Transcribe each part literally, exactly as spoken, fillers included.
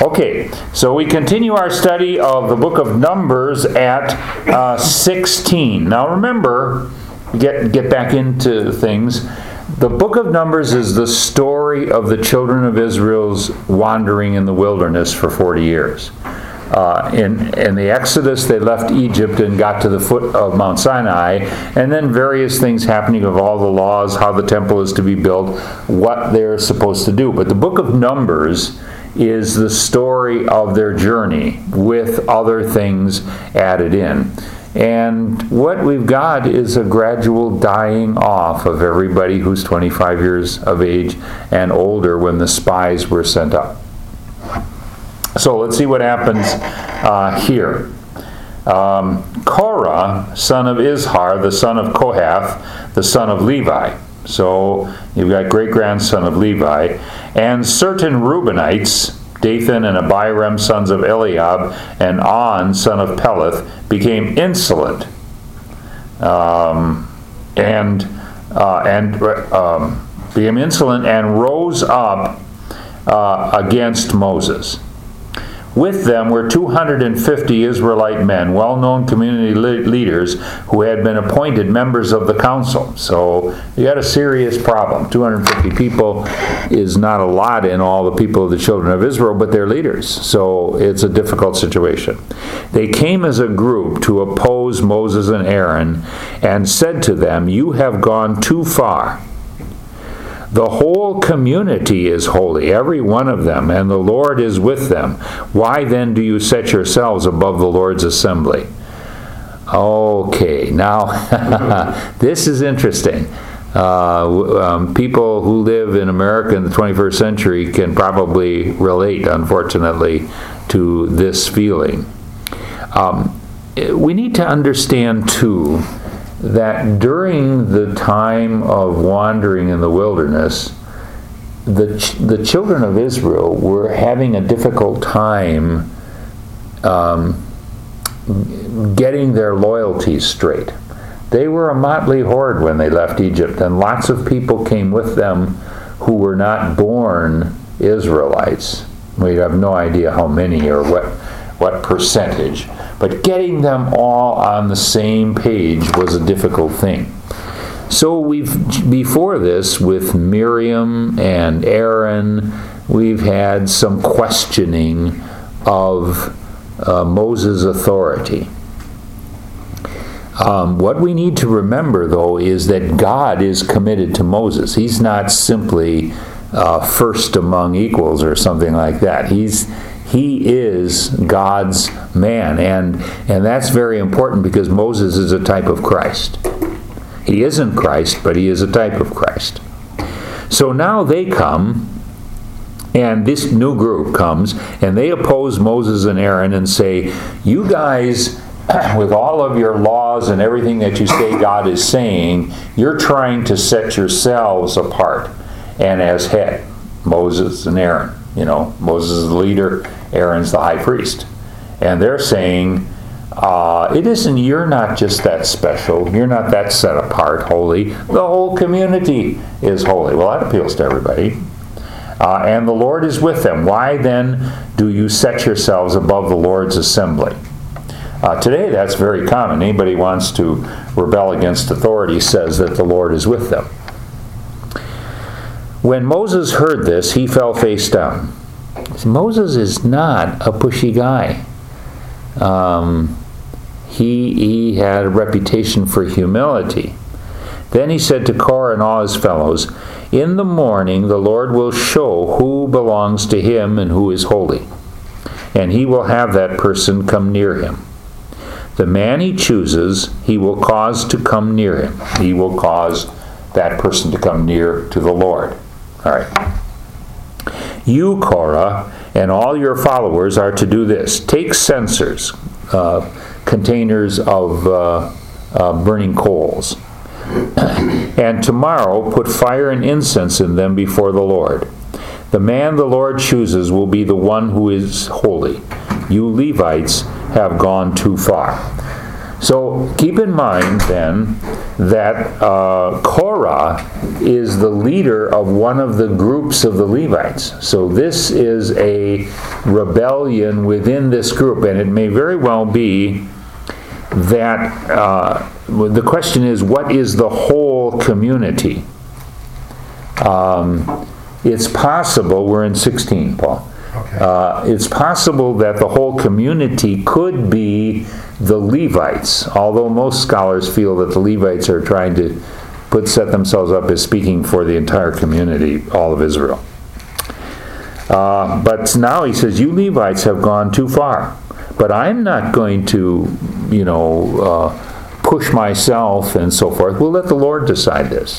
Okay, so we continue our study of the book of Numbers at uh, sixteen. Now remember, get get back into things. The book of Numbers is the story of the children of Israel's wandering in the wilderness for forty years. Uh, in, in the Exodus, they left Egypt and got to the foot of Mount Sinai, and then various things happening of all the laws, how the temple is to be built, what they're supposed to do. But the book of Numbers is the story of their journey with other things added in. And what we've got is a gradual dying off of everybody who's twenty-five years of age and older when the spies were sent up. So let's see what happens uh, here. Um, Korah, son of Izhar, the son of Kohath, the son of Levi. So you've got great-grandson of Levi. And certain Reubenites, Dathan and Abiram, sons of Eliab, and On, son of Peleth, became insolent um, and uh, and um, became insolent and rose up uh, against Moses. With them were two hundred fifty Israelite men, well-known community le- leaders who had been appointed members of the council. So you got a serious problem. two hundred fifty people is not a lot in all the people of the children of Israel, but they're leaders. So it's a difficult situation. They came as a group to oppose Moses and Aaron and said to them, "You have gone too far. The whole community is holy, every one of them, and the Lord is with them. Why then do you set yourselves above the Lord's assembly?" Okay, now this is interesting. Uh, um, people who live in America in the twenty-first century can probably relate, unfortunately, to this feeling. Um, we need to understand, too, that during the time of wandering in the wilderness, the ch- the children of Israel were having a difficult time um, getting their loyalties straight. They were a motley horde when they left Egypt, and lots of people came with them who were not born Israelites. We have no idea how many or what what percentage. But getting them all on the same page was a difficult thing. So we've, before this, with Miriam and Aaron, we've had some questioning of uh, Moses' authority. Um, what we need to remember, though, is that God is committed to Moses. He's not simply uh, first among equals or something like that. He's He is God's man, and and that's very important because Moses is a type of Christ. He isn't Christ, but he is a type of Christ. So now they come, and this new group comes, and they oppose Moses and Aaron and say, "You guys, with all of your laws and everything that you say God is saying, you're trying to set yourselves apart and as head, Moses and Aaron. You know, Moses is the leader, Aaron's the high priest." And they're saying, uh, it isn't, you're not just that special, you're not that set apart, holy. The whole community is holy. Well, that appeals to everybody. Uh, and the Lord is with them. Why then do you set yourselves above the Lord's assembly? Uh, today that's very common. Anybody wants to rebel against authority says that the Lord is with them. When Moses heard this, he fell face down. Moses is not a pushy guy. Um, he, he had a reputation for humility. Then he said to Korah and all his fellows, "In the morning the Lord will show who belongs to him and who is holy, and he will have that person come near him. The man he chooses, he will cause to come near him." He will cause that person to come near to the Lord. All right. "You, Korah, and all your followers are to do this. Take censers, uh, containers of uh, uh, burning coals, and tomorrow put fire and incense in them before the Lord. The man the Lord chooses will be the one who is holy. You Levites have gone too far." So keep in mind then that uh, Korah is the leader of one of the groups of the Levites. So this is a rebellion within this group, and it may very well be that uh, the question is, what is the whole community? Um, it's possible, we're in sixteen, Paul. Okay. Uh, it's possible that the whole community could be the Levites, although most scholars feel that the Levites are trying to put set themselves up as speaking for the entire community, all of Israel. Uh, but now he says, you Levites have gone too far. But I'm not going to, you know, uh, push myself and so forth. We'll let the Lord decide this.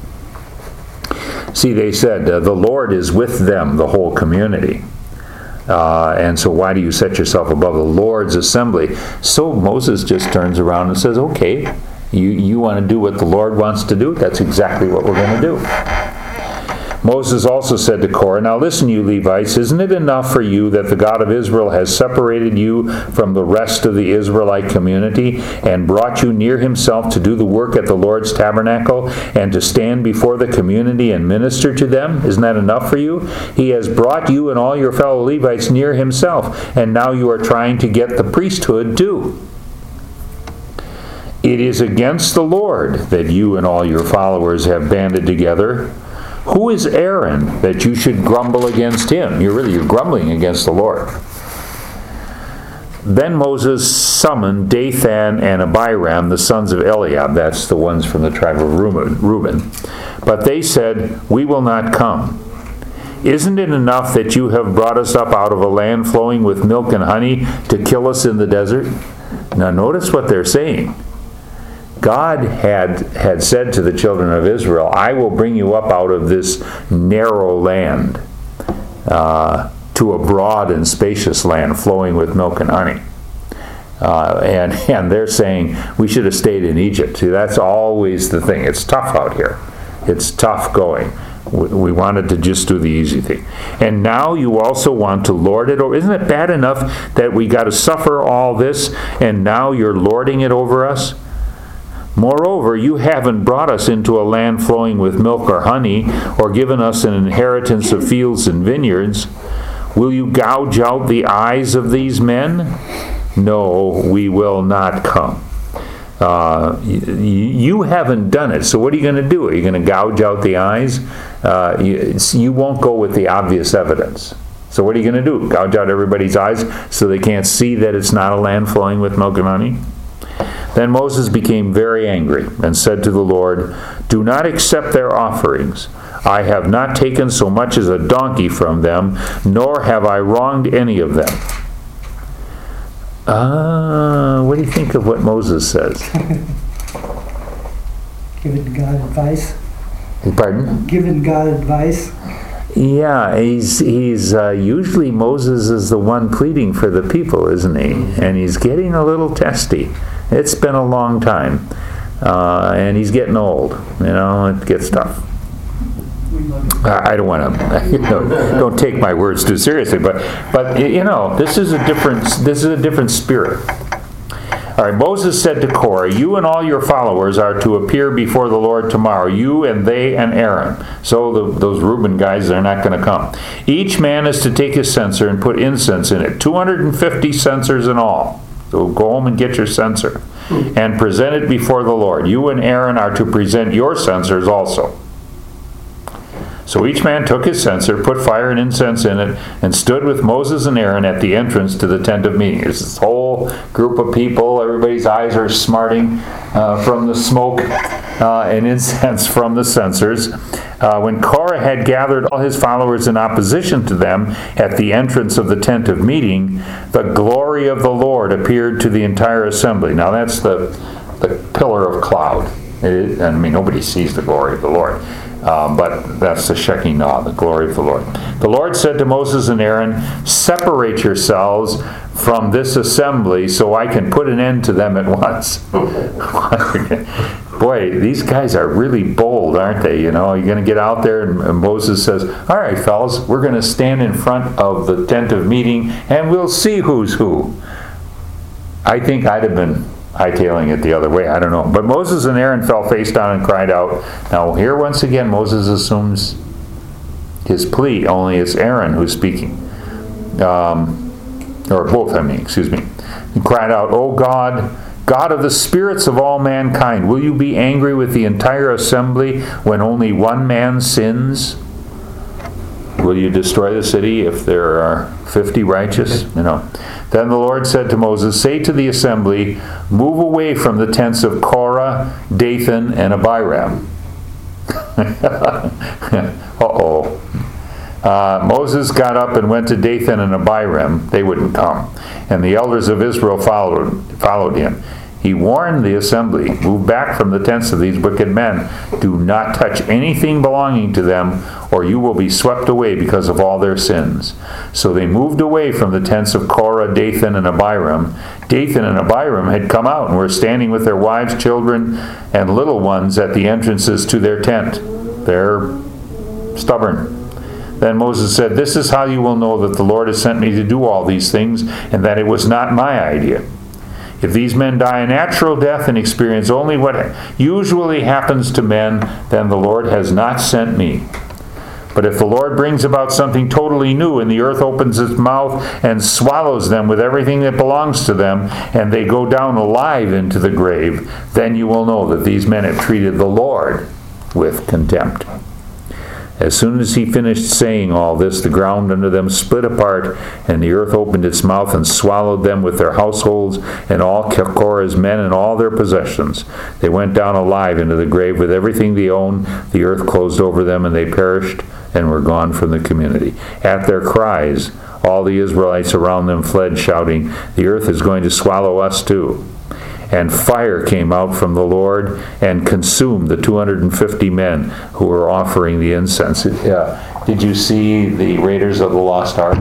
See, they said, uh, the Lord is with them, the whole community. Uh, and so why do you set yourself above the Lord's assembly? So Moses just turns around and says, okay, you, you want to do what the Lord wants to do? That's exactly what we're going to do. Moses also said to Korah, now listen, you Levites, isn't it enough for you that the God of Israel has separated you from the rest of the Israelite community and brought you near himself to do the work at the Lord's tabernacle and to stand before the community and minister to them? Isn't that enough for you? He has brought you and all your fellow Levites near himself, and now you are trying to get the priesthood too. It is against the Lord that you and all your followers have banded together. Who is Aaron that you should grumble against him? You're really you're grumbling against the Lord. Then Moses summoned Dathan and Abiram, the sons of Eliab. That's the ones from the tribe of Reuben. But they said, we will not come. Isn't it enough that you have brought us up out of a land flowing with milk and honey to kill us in the desert? Now notice what they're saying. God had had said to the children of Israel, I will bring you up out of this narrow land uh, to a broad and spacious land flowing with milk and honey. Uh, and, and they're saying, we should have stayed in Egypt. See, that's always the thing. It's tough out here. It's tough going. We, we wanted to just do the easy thing. And now you also want to lord it over. Isn't it bad enough that we got to suffer all this, and now you're lording it over us? Moreover, you haven't brought us into a land flowing with milk or honey, or given us an inheritance of fields and vineyards. Will you gouge out the eyes of these men? No, we will not come. Uh, you, you haven't done it, so what are you going to do? Are you going to gouge out the eyes? Uh, you, you won't go with the obvious evidence. So what are you going to do? Gouge out everybody's eyes so they can't see that it's not a land flowing with milk and honey? Then Moses became very angry and said to the Lord, do not accept their offerings. I have not taken so much as a donkey from them, nor have I wronged any of them. Ah, uh, what do you think of what Moses says? Giving God advice. Pardon? Giving God advice. Yeah, he's he's uh, usually Moses is the one pleading for the people, isn't he? And he's getting a little testy. It's been a long time, uh, and he's getting old. You know, it gets tough. I don't want to, you know, don't take my words too seriously, but but you know, this is a different this is a different spirit. All right, Moses said to Korah, you and all your followers are to appear before the Lord tomorrow, you and they and Aaron. So the, those Reuben guys, they're not going to come. Each man is to take his censer and put incense in it, two hundred fifty censers in all. So go home and get your censer and present it before the Lord. You and Aaron are to present your censers also. So each man took his censer, put fire and incense in it, and stood with Moses and Aaron at the entrance to the tent of meeting. There's this whole group of people. Everybody's eyes are smarting uh, from the smoke uh, and incense from the censers. Uh, when Korah had gathered all his followers in opposition to them at the entrance of the tent of meeting, the glory of the Lord appeared to the entire assembly. Now that's the, the pillar of cloud. It, I mean, nobody sees the glory of the Lord. Um, but that's the Shekinah, the glory of the Lord. The Lord said to Moses and Aaron, separate yourselves from this assembly so I can put an end to them at once. Boy, these guys are really bold, aren't they? You know, you're going to get out there, and, and Moses says, all right, fellas, we're going to stand in front of the tent of meeting, and we'll see who's who. I think I'd have been hightailing it the other way. I don't know. But Moses and Aaron fell face down and cried out. Now here once again Moses assumes his plea, only it's Aaron who's speaking. Um, or both, I mean, excuse me. He cried out, "O God, God of the spirits of all mankind, will you be angry with the entire assembly when only one man sins? Will you destroy the city if there are fifty righteous?" You know. Then the Lord said to Moses, "Say to the assembly, move away from the tents of Korah, Dathan, and Abiram." Uh-oh. Uh, Moses got up and went to Dathan and Abiram. They wouldn't come. And the elders of Israel followed, followed him. He warned the assembly, "Move back from the tents of these wicked men. Do not touch anything belonging to them, or you will be swept away because of all their sins." So they moved away from the tents of Korah, Dathan, and Abiram. Dathan and Abiram had come out and were standing with their wives, children, and little ones at the entrances to their tent. They're stubborn. Then Moses said, "This is how you will know that the Lord has sent me to do all these things, and that it was not my idea. If these men die a natural death and experience only what usually happens to men, then the Lord has not sent me. But if the Lord brings about something totally new, and the earth opens its mouth and swallows them with everything that belongs to them, and they go down alive into the grave, then you will know that these men have treated the Lord with contempt." As soon as he finished saying all this, the ground under them split apart, and the earth opened its mouth and swallowed them with their households and all Korah's men and all their possessions. They went down alive into the grave with everything they owned. The earth closed over them, and they perished and were gone from the community. At their cries, all the Israelites around them fled, shouting, "The earth is going to swallow us too." And fire came out from the Lord and consumed the two hundred fifty men who were offering the incense. Uh, did you see the Raiders of the Lost Ark?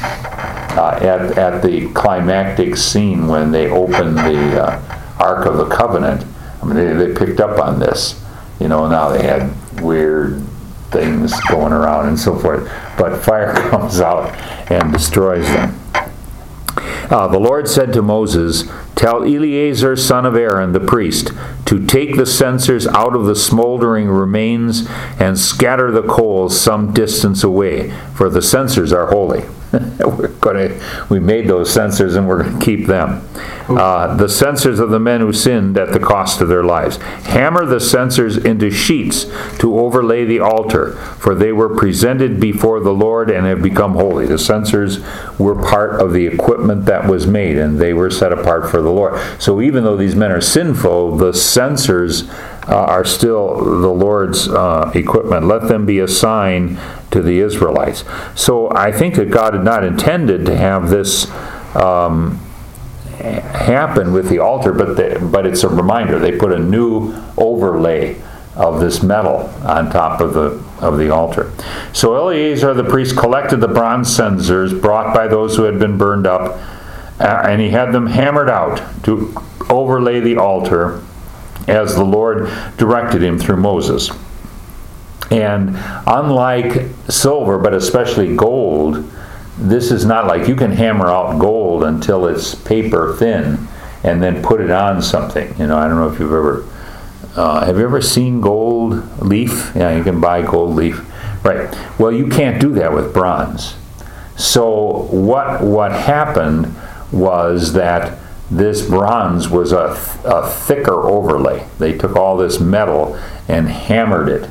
Uh, at, at the climactic scene when they opened the uh, Ark of the Covenant, I mean, they, they picked up on this. You know, now they had weird things going around and so forth. But fire comes out and destroys them. Uh, the Lord said to Moses, "Tell Eleazar, son of Aaron, the priest, to take the censers out of the smoldering remains and scatter the coals some distance away, for the censers are holy." We're going to, we made those censers and we're going to keep them. Uh, the censers of the men who sinned at the cost of their lives. Hammer the censers into sheets to overlay the altar, for they were presented before the Lord and have become holy. The censers were part of the equipment that was made, and they were set apart for the Lord. So even though these men are sinful, the censers uh, are still the Lord's uh, equipment. Let them be a sign to the Israelites. So I think that God had not intended to have this um, happen with the altar, but the, but it's a reminder. They put a new overlay of this metal on top of the of the altar. So Eleazar the priest collected the bronze censers brought by those who had been burned up, uh, and he had them hammered out to overlay the altar as the Lord directed him through Moses. And unlike silver, but especially gold, this is not like you can hammer out gold until it's paper thin and then put it on something. You know, I don't know if you've ever, uh, have you ever seen gold leaf? Yeah, you can buy gold leaf. Right. Well, you can't do that with bronze. So what what happened was that this bronze was a, a thicker overlay. They took all this metal and hammered it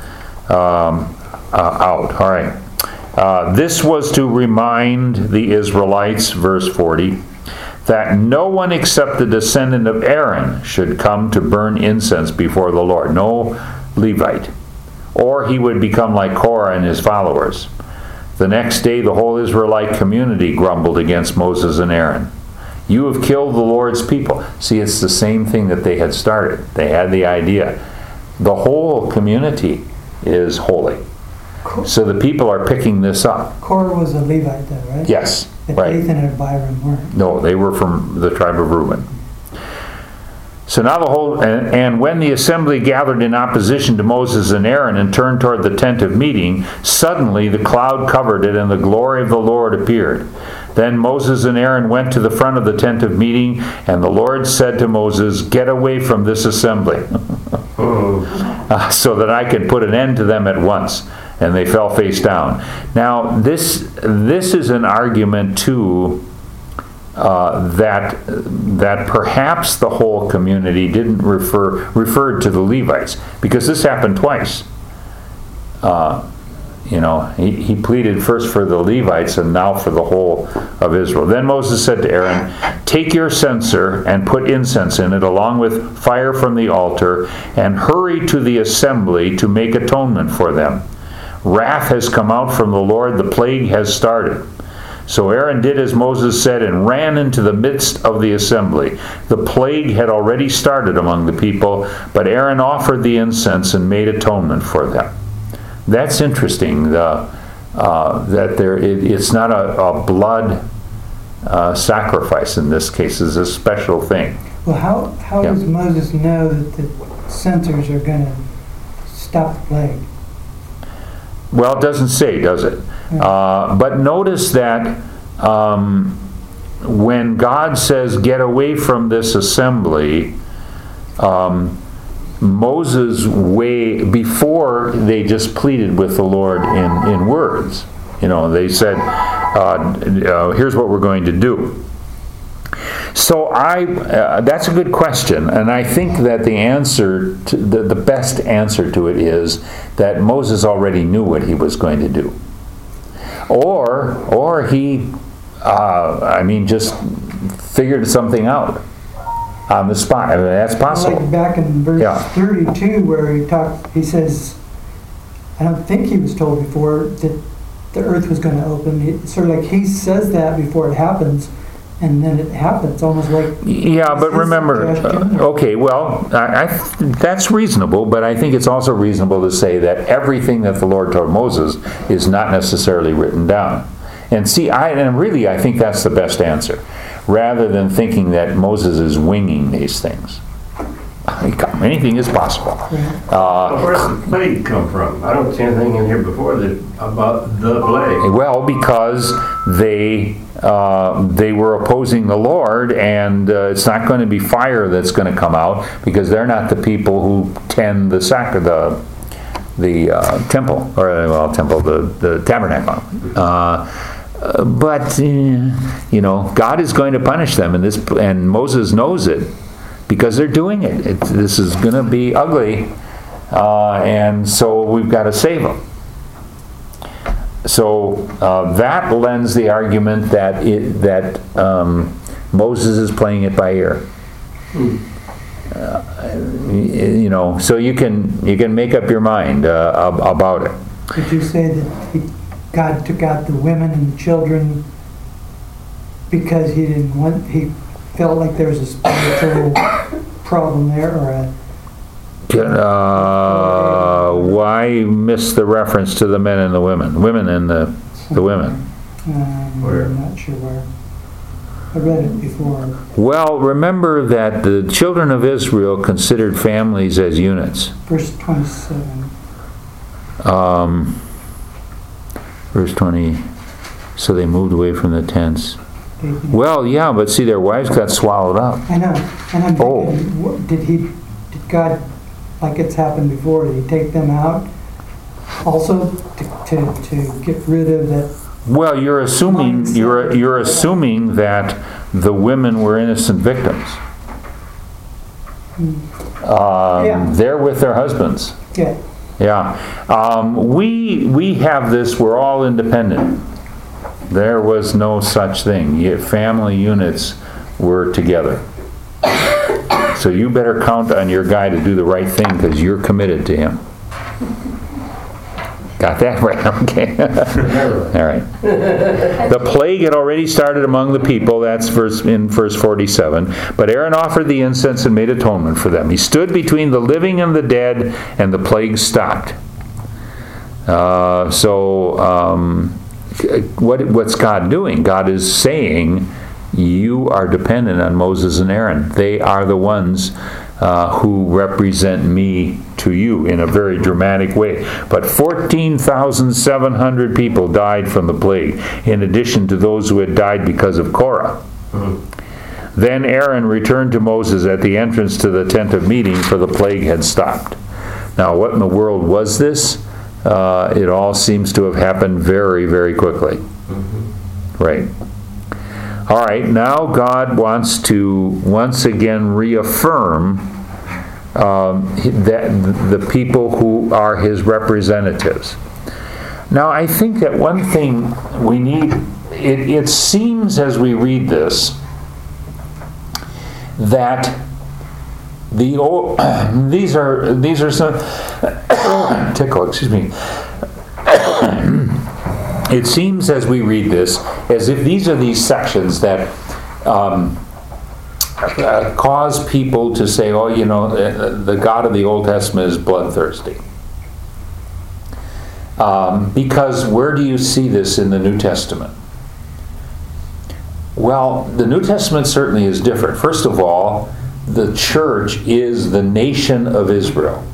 Um, uh, out. All right. Uh, this was to remind the Israelites, verse forty, that no one except the descendant of Aaron should come to burn incense before the Lord. No Levite. Or he would become like Korah and his followers. The next day, the whole Israelite community grumbled against Moses and Aaron. "You have killed the Lord's people." See, it's the same thing that they had started. They had the idea. The whole community is holy. So the people are picking this up. Korah was a Levite, though, right? Yes, But right. Dathan and Abiram weren't. No, they were from the tribe of Reuben. So now the whole, and, and when the assembly gathered in opposition to Moses and Aaron and turned toward the tent of meeting, suddenly the cloud covered it and the glory of the Lord appeared. Then Moses and Aaron went to the front of the tent of meeting, and the Lord said to Moses, "Get away from this assembly, uh, so that I can put an end to them at once." And they fell face down. Now, this this is an argument too, uh, that that perhaps the whole community didn't refer referred to the Levites, because this happened twice. Uh, You know, he, he pleaded first for the Levites and now for the whole of Israel. Then Moses said to Aaron, "Take your censer and put incense in it along with fire from the altar, and hurry to the assembly to make atonement for them. Wrath has come out from the Lord, the plague has started." So Aaron did as Moses said and ran into the midst of the assembly. The plague had already started among the people, but Aaron offered the incense and made atonement for them. That's interesting, the, uh, that there it, it's not a, a blood uh, sacrifice in this case. It's a special thing. Well, how, how Yeah. does Moses know that the censers are going to stop the plague? Well, it doesn't say, does it? Uh, but notice that um, when God says, "Get away from this assembly," um, Moses way before they just pleaded with the Lord in, in words. You know, they said, uh, uh, "Here's what we're going to do." So I, uh, that's a good question, and I think that the answer, to, the, the best answer to it is that Moses already knew what he was going to do, or or he, uh, I mean, just figured something out on the spot. I mean, that's possible. Like back in verse Yeah. thirty-two, where he talked, he says, I don't think he was told before that the earth was going to open. It's sort of like he says that before it happens, and then it happens, almost like. Yeah, but remember, uh, okay, well, I, I, that's reasonable, but I think it's also reasonable to say that everything that the Lord told Moses is not necessarily written down. And see, I and really, I think that's the best answer, rather than thinking that Moses is winging these things. Anything is possible. Uh, Where does the plague come from? I don't see anything in here before that about the plague. well, because they uh, they were opposing the Lord, and uh, it's not going to be fire that's going to come out, because they're not the people who tend the sac the the uh, temple, or well, temple, the the tabernacle. Uh, but uh, you know, God is going to punish them, and this, and Moses knows it, because they're doing it. it this is going to be ugly, uh, and so we've got to save them. So uh, that lends the argument that it, that um, Moses is playing it by ear. Hmm. Uh, you know, so you can you can make up your mind uh, about it. Did you say that he, God took out the women and the children because he didn't want? He felt like there was a spiritual problem there, or a. Uh, why miss the reference to the men and the women? Women and the the women. Um, Where? I'm not sure where. I read it before. Well, remember that the children of Israel considered families as units. Verse twenty-seven. Um, verse twenty. So they moved away from the tents. Well, yeah, but see, their wives got swallowed up. I know, and I'm Oh. thinking, what, did he, did God, like it's happened before, did he take them out also to, to, to get rid of that? Well, you're assuming you're you're assuming that the women were innocent victims. Um, Yeah. They're with their husbands. Yeah, Yeah. Um, we we have this. We're all independent. There was no such thing. Ye- Family units were together. So you better count on your guy to do the right thing, because you're committed to him. Got that right? Okay. All right. The plague had already started among the people. That's verse in verse forty-seven. But Aaron offered the incense and made atonement for them. He stood between the living and the dead, and the plague stopped. Uh, so, um, what what's God doing? God is saying you are dependent on Moses and Aaron. They are the ones uh, who represent me to you in a very dramatic way. But fourteen thousand seven hundred people died from the plague, in addition to those who had died because of Korah. Mm-hmm. Then Aaron returned to Moses at the entrance to the tent of meeting, for the plague had stopped. Now, what in the world was this? Uh, it all seems to have happened very, very quickly. Mm-hmm. Right. All right, now God wants to once again reaffirm um, that the people who are his representatives. Now, I think that one thing we need, it, it seems as we read this, that the old, these are these are some tickle, excuse me. It seems as we read this as if these are these sections that um, uh, cause people to say, oh, you know, the God of the Old Testament is bloodthirsty. Um, because where do you see this in the New Testament? Well, the New Testament certainly is different. First of all, the church is the nation of Israel.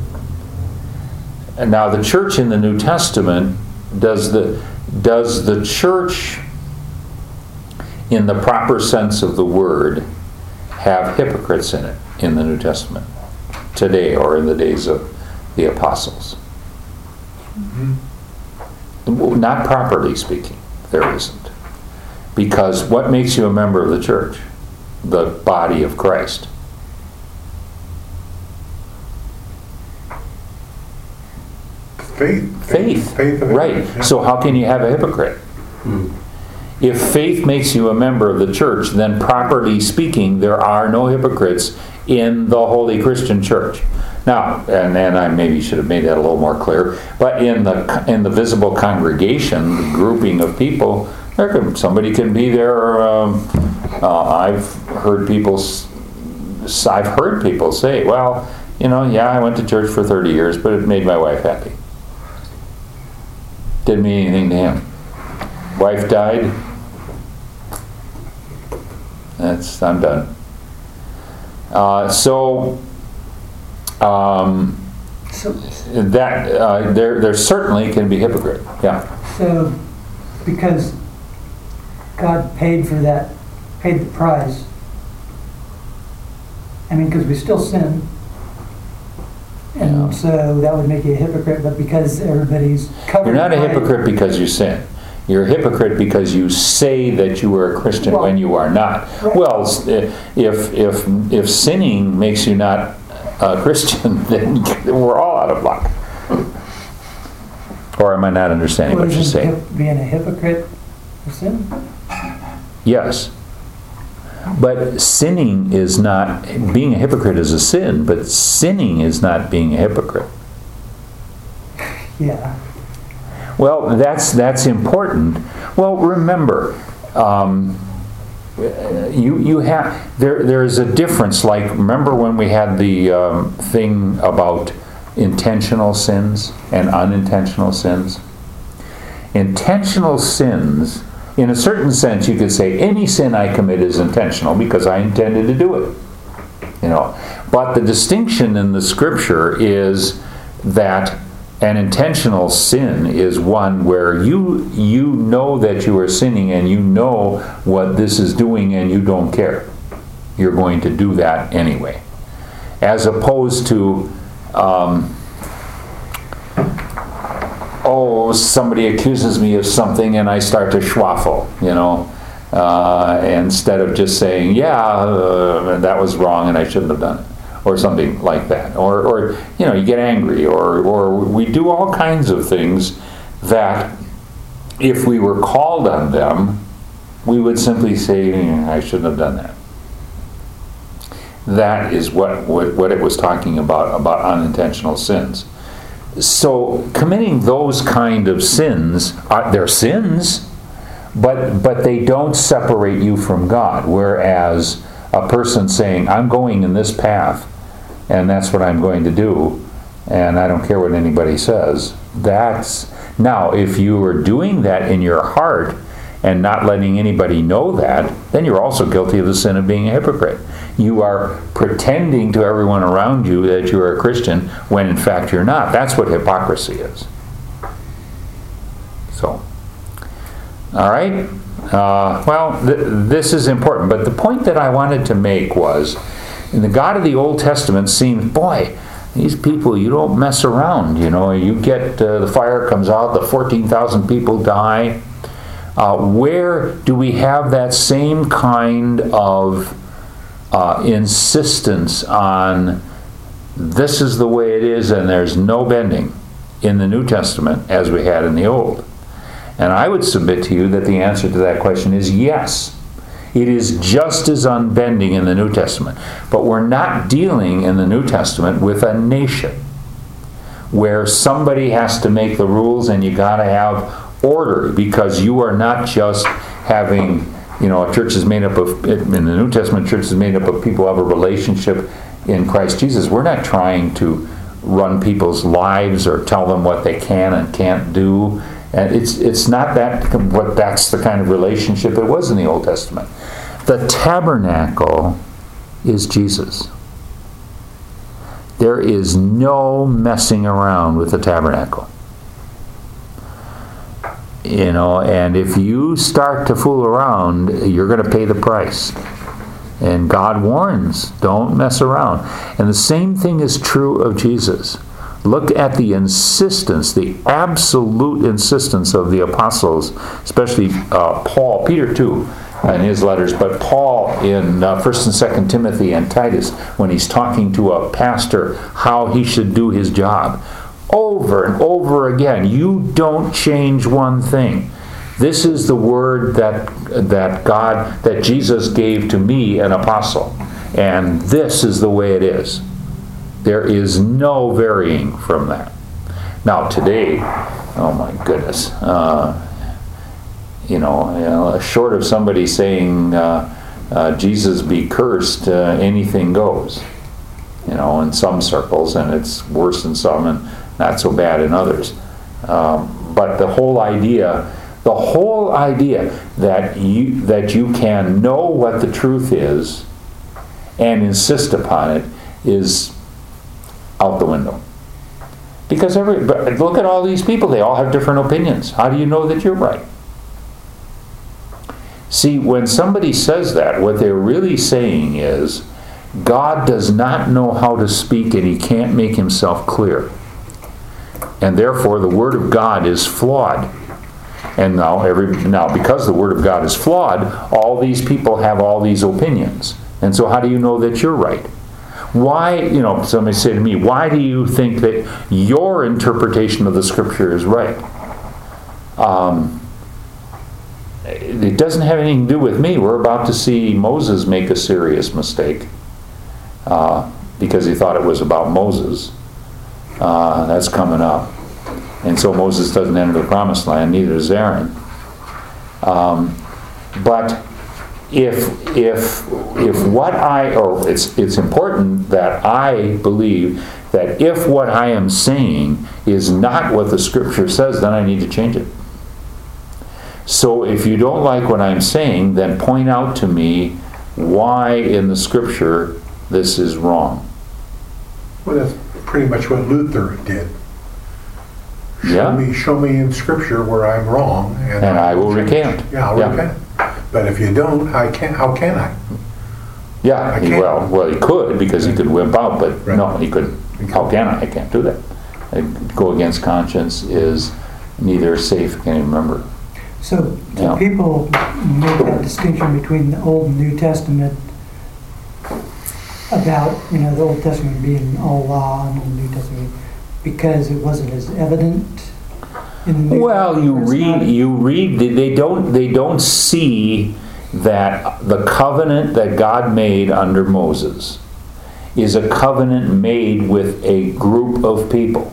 And now the church in the New Testament, does the does the church in the proper sense of the word have hypocrites in it in the New Testament today or in the days of the apostles? Mm-hmm. Not properly speaking, there isn't. Because what makes you a member of the church? The body of Christ. Faith. Faith. Faith of right. Yeah. So how can you have a hypocrite? Hmm. If faith makes you a member of the church, then properly speaking, there are no hypocrites in the Holy Christian Church. Now, and, and I maybe should have made that a little more clear, but in the in the visible congregation, the grouping of people, there can, somebody can be there. Um, uh, I've heard people. I've heard people say, "Well, you know, yeah, I went to church for thirty years, but it made my wife happy. Didn't mean anything to him. Wife died. That's I'm done." Uh, so, um, So, that uh, there there certainly can be hypocrite. Yeah. so because God paid for that, paid the price. I mean, because we still sin. And Yeah. so that would make you a hypocrite, but because everybody's covered. You're not a by- hypocrite because you sin. You're a hypocrite because you say that you are a Christian Well, when you are not. right. Well, if if if sinning makes you not a Christian, then we're all out of luck. Or am I not understanding Well, what you're isn't saying? hip- being a hypocrite a sin? Yes. But sinning is not, being a hypocrite is a sin, but sinning is not being a hypocrite. Yeah. Well, that's that's important. Well, remember, um, you you have there there is a difference. Like, remember when we had the um, thing about intentional sins and unintentional sins? Intentional sins, in a certain sense, you could say any sin I commit is intentional because I intended to do it. You know, but the distinction in the Scripture is that an intentional sin is one where you you know that you are sinning and you know what this is doing and you don't care. You're going to do that anyway. As opposed to, um, oh, somebody accuses me of something and I start to schwaffle, you know, uh, instead of just saying, yeah, uh, that was wrong and I shouldn't have done it. Or something like that. Or, or you know, you get angry, or, or we do all kinds of things that if we were called on them, we would simply say, mm, I shouldn't have done that. That is what, what, what it was talking about, about unintentional sins. So committing those kind of sins, are, they're sins, but but they don't separate you from God. Whereas a person saying, I'm going in this path, and that's what I'm going to do, and I don't care what anybody says. That's now, if you are doing that in your heart, and not letting anybody know that, then you're also guilty of the sin of being a hypocrite. You are pretending to everyone around you that you are a Christian when in fact you're not. That's what hypocrisy is. So, all right. Uh, well, th- this is important. But the point that I wanted to make was, in the God of the Old Testament seems, boy, these people, you don't mess around. You know, you get, uh, the fire comes out, the fourteen thousand people die. Uh, where do we have that same kind of uh, insistence on this is the way it is and there's no bending in the New Testament as we had in the Old? And I would submit to you that the answer to that question is yes. It is just as unbending in the New Testament. But we're not dealing in the New Testament with a nation where somebody has to make the rules and you got to have order, because you are not just having, you know, a church is made up of, in the New Testament, church is made up of people who have a relationship in Christ Jesus. We're not trying to run people's lives or tell them what they can and can't do. And it's it's not that, what that's the kind of relationship it was in the Old Testament. The tabernacle is Jesus. There is no messing around with the tabernacle. You know, and if you start to fool around, you're going to pay the price. And God warns, don't mess around. And the same thing is true of Jesus. Look at the insistence, the absolute insistence of the apostles, especially uh, Paul, Peter too, in his letters, but Paul in uh, First and Second Timothy and Titus, when he's talking to a pastor how he should do his job. Over and over again, you don't change one thing. This is the word that that God, that Jesus gave to me, an apostle. And this is the way it is. There is no varying from that. Now today, oh my goodness, uh, you, know, you know, short of somebody saying, uh, uh, Jesus be cursed, uh, anything goes. You know, in some circles, and it's worse in some and not so bad in others. Um, but the whole idea, the whole idea that you that you can know what the truth is and insist upon it is out the window. Because every but look at all these people; they all have different opinions. How do you know that you're right? See, when somebody says that, what they're really saying is, God does not know how to speak and he can't make himself clear. And therefore the Word of God is flawed. And now, every, now because the Word of God is flawed, all these people have all these opinions. And so how do you know that you're right? Why, you know, somebody say to me, why do you think that your interpretation of the Scripture is right? Um, it doesn't have anything to do with me. We're about to see Moses make a serious mistake. Uh, because he thought it was about Moses. Uh, that's coming up. And so Moses doesn't enter the promised land, neither does Aaron. Um, but if if if what I or it's it's important that I believe that if what I am saying is not what the Scripture says, then I need to change it. So if you don't like what I'm saying, then point out to me why in the Scripture this is wrong. Well, that's pretty much what Luther did. Show Yeah. me, show me in Scripture where I'm wrong, and, And I will recant. Yeah, I'll Yeah. recant. But if you don't, I can't. How can I? Yeah, I he, can't. well, well, he could because he could wimp out, but Right. no, he couldn't. How can I? I can't do that. I go against conscience is neither safe, can't even remember. So, so Yeah. people make that distinction between the Old and New Testament about, you know, the Old Testament being all law and the New Testament because it wasn't as evident in the New Well, you Testament. It's read, not- you read. They they don't, they don't see that the covenant that God made under Moses is a covenant made with a group of people,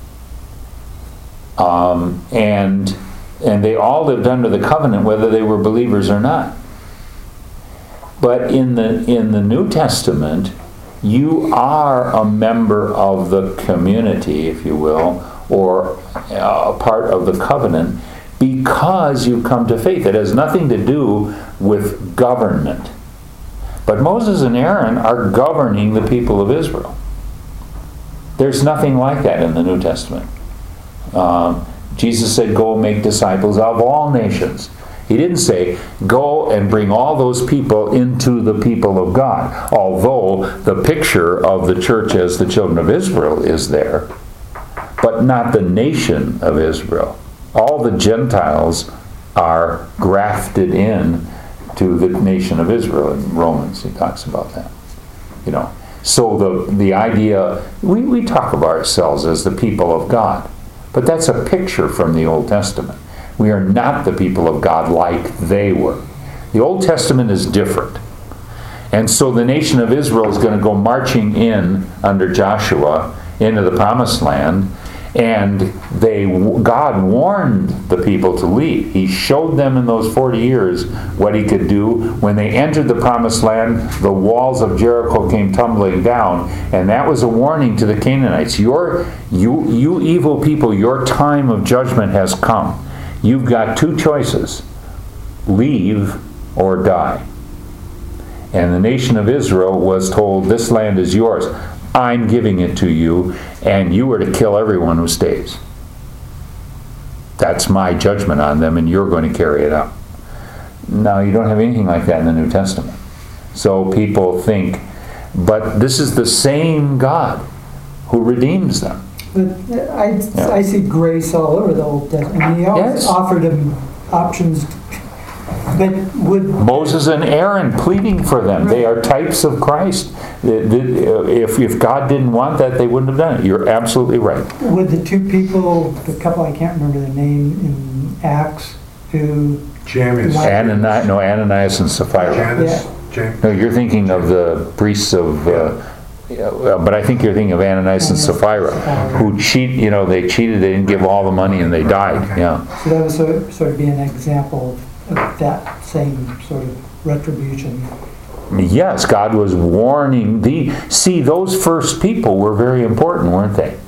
um, and and they all lived under the covenant, whether they were believers or not. But in the in the New Testament, you are a member of the community, if you will, or a part of the covenant, because you've come to faith. It has nothing to do with government. But Moses and Aaron are governing the people of Israel. There's nothing like that in the New Testament. Um, Jesus said, go make disciples of all nations. He didn't say, go and bring all those people into the people of God. Although the picture of the church as the children of Israel is there, but not the nation of Israel. All the Gentiles are grafted in to the nation of Israel. In Romans, he talks about that. You know, so the the idea, we, we talk of ourselves as the people of God, but that's a picture from the Old Testament. We are not the people of God like they were. The Old Testament is different. And so the nation of Israel is going to go marching in under Joshua into the Promised Land, and they God warned the people to leave. He showed them in those forty years what he could do. When they entered the Promised Land, the walls of Jericho came tumbling down, and that was a warning to the Canaanites. Your, you, you evil people, your time of judgment has come. You've got two choices: leave or die. And the nation of Israel was told, this land is yours. I'm giving it to you, and you are to kill everyone who stays. That's my judgment on them, and you're going to carry it out. Now, you don't have anything like that in the New Testament. So people think, but this is the same God who redeems them. But I, Yeah. I see grace all over the Old Testament. I mean, he always Yes. offered him options, but would... Moses and Aaron pleading for them. They are types of Christ. The- the- If, if God didn't want that, they wouldn't have done it. You're absolutely right. Would the two people, the couple, I can't remember their name, in Acts, who... Janus. Ananias, no, Ananias and Sapphira. Janus. Jan- No, you're thinking of the priests of... Uh, yeah, well, but I think you're thinking of Ananias and Sapphira, who cheat. You know, they cheated. They didn't give all the money, and they died. Yeah. So that would sort sort of be an example of that same sort of retribution. Yes, God was warning the. See, those first people were very important, weren't they?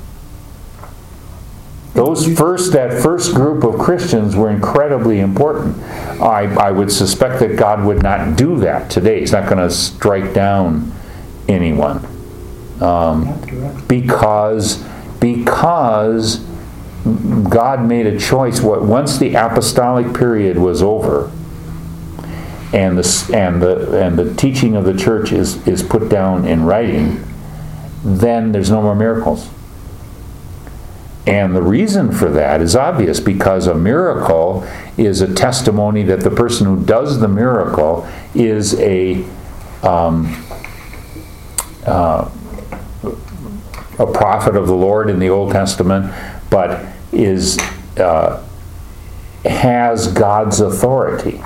Those first, that first group of Christians were incredibly important. I, I would suspect that God would not do that today. He's not going to strike down anyone. Um, Not direct. because because God made a choice. What once the apostolic period was over, and the and the and the teaching of the church is is put down in writing, then there's no more miracles. And the reason for that is obvious, because a miracle is a testimony that the person who does the miracle is a um, uh, a prophet of the Lord in the Old Testament, but is uh, has God's authority.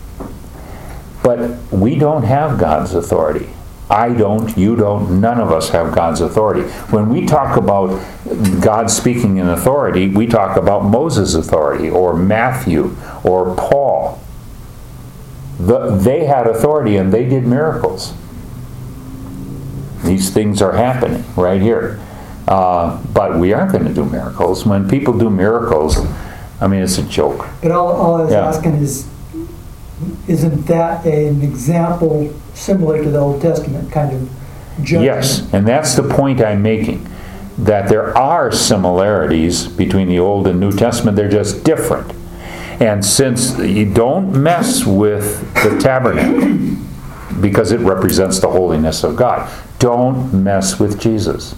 But we don't have God's authority. I don't, you don't, none of us have God's authority. When we talk about God speaking in authority, we talk about Moses' authority, or Matthew, or Paul. The, they had authority and they did miracles. These things are happening right here. Uh, but we aren't going to do miracles. When people do miracles, I mean, it's a joke. But all, all I was Yeah. asking is, isn't that an example similar to the Old Testament kind of judgment? Yes, and that's the point I'm making. That there are similarities between the Old and New Testament, they're just different. And since you don't mess with the tabernacle, because it represents the holiness of God, don't mess with Jesus.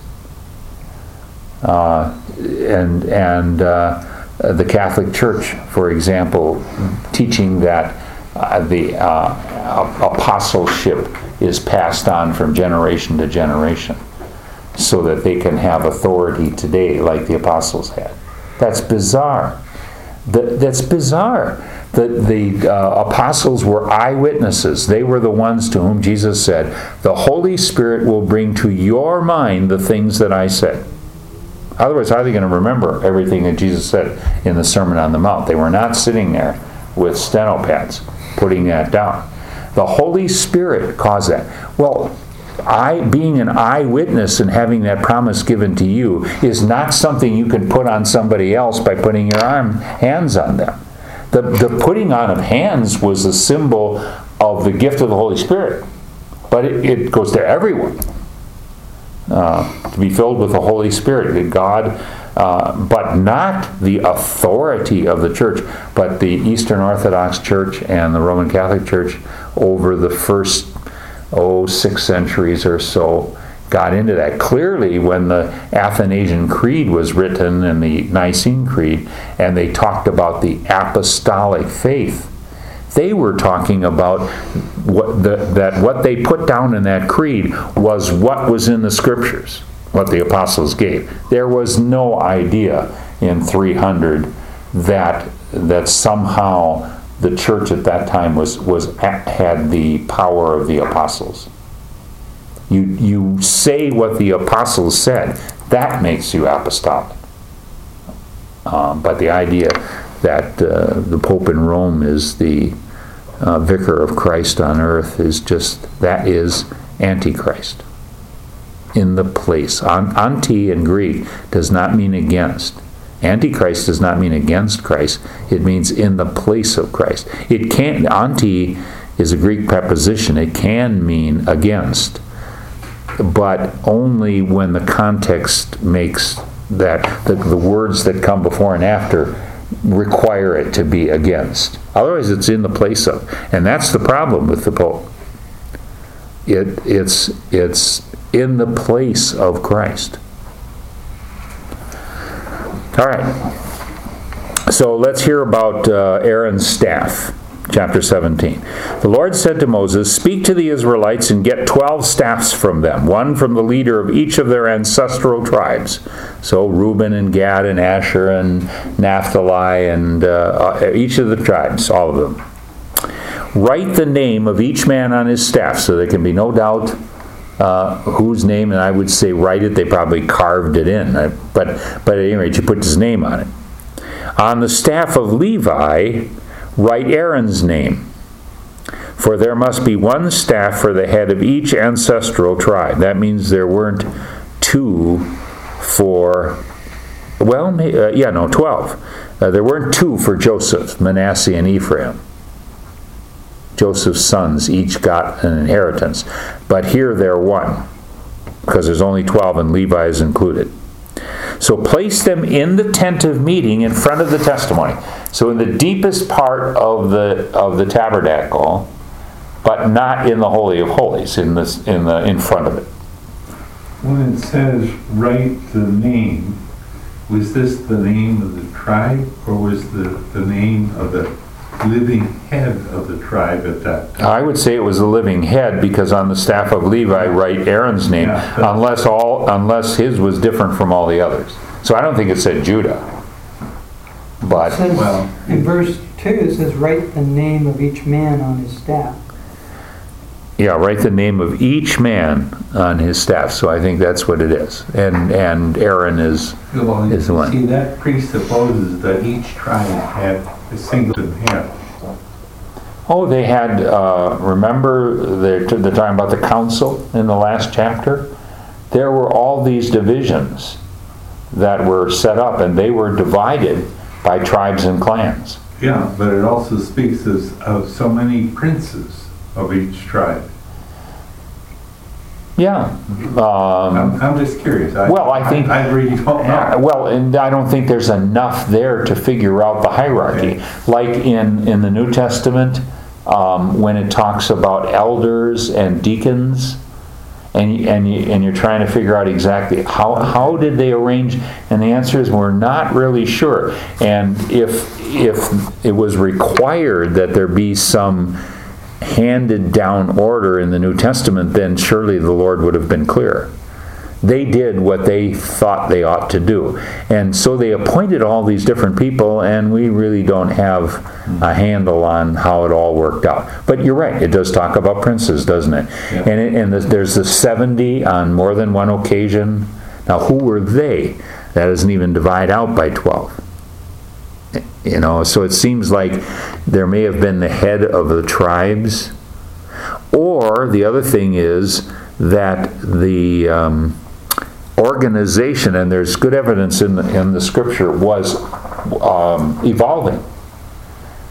Uh, and and uh, the Catholic Church, for example, teaching that uh, the uh, apostleship is passed on from generation to generation, so that they can have authority today like the apostles had. That's bizarre. That, that's bizarre. The, the uh, apostles were eyewitnesses. They were the ones to whom Jesus said, the Holy Spirit will bring to your mind the things that I said. Otherwise, how are they going to remember everything that Jesus said in the Sermon on the Mount? They were not sitting there with steno pads putting that down. The Holy Spirit caused that. Well, I, being an eyewitness and having that promise given to you is not something you can put on somebody else by putting your arm, hands on them. The, the putting on of hands was a symbol of the gift of the Holy Spirit. But it, it goes to everyone. Uh, to be filled with the Holy Spirit, that God, uh, but not the authority of the church, but the Eastern Orthodox Church and the Roman Catholic Church over the first, oh, six centuries or so got into that. Clearly, when the Athanasian Creed was written and the Nicene Creed, and they talked about the apostolic faith, they were talking about what the, that what they put down in that creed was what was in the Scriptures, what the apostles gave. There was no idea in three hundred that that somehow the church at that time was was had the power of the apostles. You you say what the apostles said, that makes you apostolic. Um, but the idea that uh, the Pope in Rome is the uh, vicar of Christ on earth is just, that is Antichrist. In the place. An, anti in Greek does not mean against. Antichrist does not mean against Christ. It means in the place of Christ. It can't, anti is a Greek preposition. It can mean against, but only when the context makes that the, the words that come before and after require it to be against. Otherwise, it's in the place of, and that's the problem with the Pope. It it's it's in the place of Christ. All right. So let's hear about uh, Aaron's staff. Chapter seventeen. The Lord said to Moses, "Speak to the Israelites and get twelve staffs from them, one from the leader of each of their ancestral tribes." So Reuben and Gad and Asher and Naphtali and uh, each of the tribes, all of them. Write the name of each man on his staff, so there can be no doubt uh, whose name, and I would say write it. They probably carved it in, but, but at any rate, you put his name on it. On the staff of Levi, write Aaron's name, for there must be one staff for the head of each ancestral tribe. That means there weren't two for, well, uh, yeah, no, twelve. Uh, there weren't two for Joseph, Manasseh and Ephraim. Joseph's sons each got an inheritance. But here they're one, because there's only twelve and Levi is included. So place them in the tent of meeting in front of the testimony. So in the deepest part of the of the tabernacle, but not in the Holy of Holies, in this in the in front of it. When it says write the name, was this the name of the tribe, or was the, the name of the living head of the tribe at that time? I would say it was the living head, because on the staff of Levi write Aaron's name, Yeah, unless all unless his was different from all the others. So I don't think it said Judah. But It says, well, in verse two, it says, write the name of each man on his staff. yeah, write the name of each man on his staff. So I think that's what it is. And and Aaron is well, is the one. see, that presupposes that each tribe had a single head. Oh, they had, uh, remember, they're, they're talking about the council in the last chapter? There were all these divisions that were set up, and they were divided by tribes and clans. Yeah, but it also speaks of, of so many princes of each tribe. Yeah. Um, I'm, I'm just curious. I, well, I think... I, I really don't Uh, know. well, and I don't think there's enough there to figure out the hierarchy. Like in, in the New Testament, um, when it talks about elders and deacons, and and you, and you're trying to figure out exactly how how did they arrange, and the answer is we're not really sure. And if if it was required that there be some handed down order in the New Testament, then surely the Lord would have been clear. They did what they thought they ought to do. And so they appointed all these different people, and we really don't have a handle on how it all worked out. But you're right, it does talk about princes, doesn't it? Yeah. And, it, and there's the seventy on more than one occasion. Now, who were they? That doesn't even divide out by twelve. You know, so it seems like there may have been the head of the tribes. Or the other thing is that the um, organization, and there's good evidence in the, in the scripture, was um, evolving.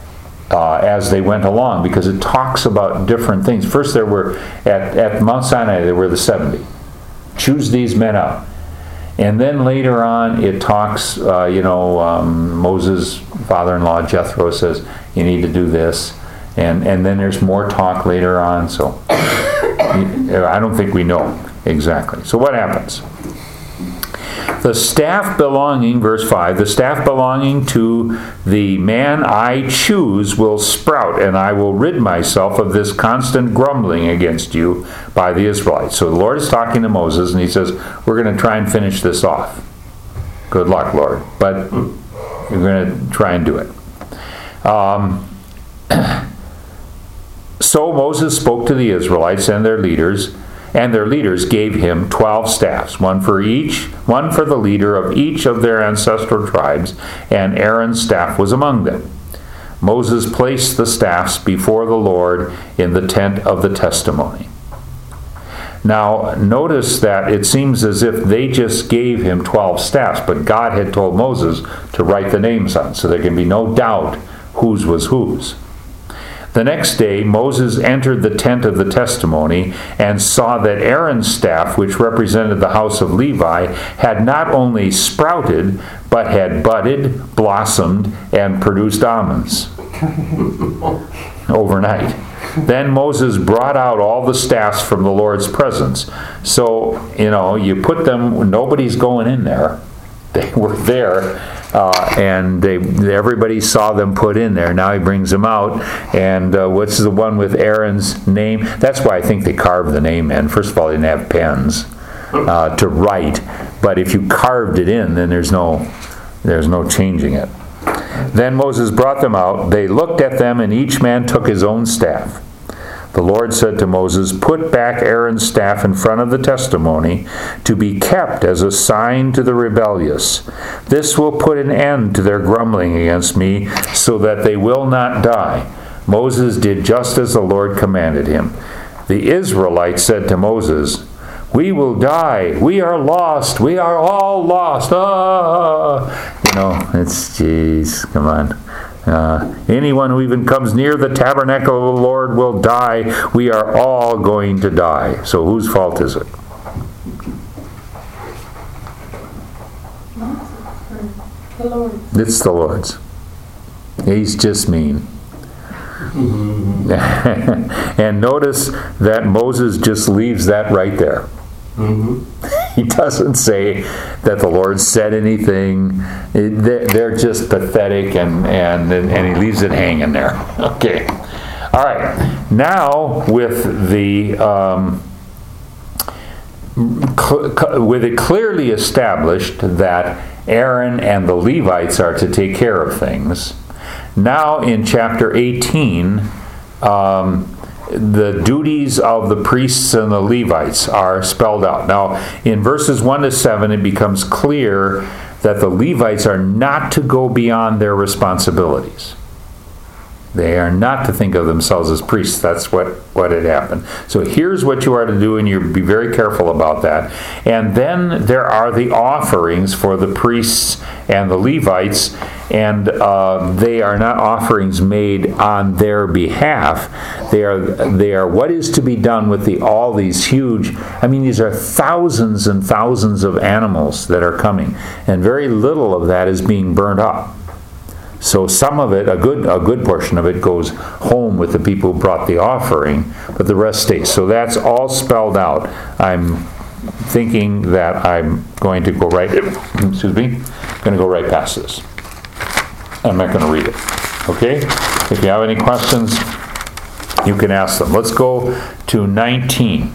uh, as they went along, because it talks about different things. First, there were, at, at Mount Sinai, there were the seventy. Choose these men out. And then later on, it talks, uh, you know, um, Moses' father-in-law, Jethro, says, you need to do this. And, and then there's more talk later on, so I don't think we know exactly. So what happens? The staff belonging, verse five, the staff belonging to the man I choose will sprout, and I will rid myself of this constant grumbling against you by the Israelites. So the Lord is talking to Moses, and he says, we're going to try and finish this off. Good luck, Lord. But we're going to try and do it. Um, so Moses spoke to the Israelites and their leaders, and their leaders gave him twelve staffs, one for each, one for the leader of each of their ancestral tribes, and Aaron's staff was among them. Moses placed the staffs before the Lord in the tent of the testimony. Now, notice that it seems as if they just gave him twelve staffs, but God had told Moses to write the names on, so there can be no doubt whose was whose. The next day, Moses entered the tent of the testimony and saw that Aaron's staff, which represented the house of Levi, had not only sprouted, but had budded, blossomed, and produced almonds overnight. Then Moses brought out all the staffs from the Lord's presence. So, you know, you put them, nobody's going in there. They were there. Uh, and they, everybody saw them put in there. Now he brings them out. And uh, what's the one with Aaron's name? That's why I think they carved the name in. First of all, they didn't have pens uh, to write. But if you carved it in, then there's no, there's no changing it. Then Moses brought them out. They looked at them, and each man took his own staff. The Lord said to Moses, put back Aaron's staff in front of the testimony to be kept as a sign to the rebellious. This will put an end to their grumbling against me so that they will not die. Moses did just as the Lord commanded him. The Israelites said to Moses, we will die. We are lost. We are all lost. Ah! You know, it's, jeez, come on. Uh, anyone who even comes near the tabernacle of the Lord will die. We are all going to die. So whose fault is it? The Lord. It's the Lord's. He's just mean. And notice that Moses just leaves that right there. Mm-hmm. He doesn't say that the Lord said anything. They're just pathetic, and, and, and he leaves it hanging there. Okay. All right. Now, with the um, cl- with it clearly established that Aaron and the Levites are to take care of things, now in chapter eighteen, um, the duties of the priests and the Levites are spelled out. Now, in verses one to seven, it becomes clear that the Levites are not to go beyond their responsibilities. They are not to think of themselves as priests. That's what, what had happened. So here's what you are to do, and you be very careful about that. And then there are the offerings for the priests and the Levites, and uh, they are not offerings made on their behalf. They are they are what is to be done with the all these huge. I mean, these are thousands and thousands of animals that are coming, and very little of that is being burned up. So some of it, a good a good portion of it, goes home with the people who brought the offering, but the rest stays. So that's all spelled out. I'm thinking that I'm going to go right. Excuse me. I'm going to go right past this. I'm not going to read it. Okay? If you have any questions, you can ask them. Let's go to nineteen.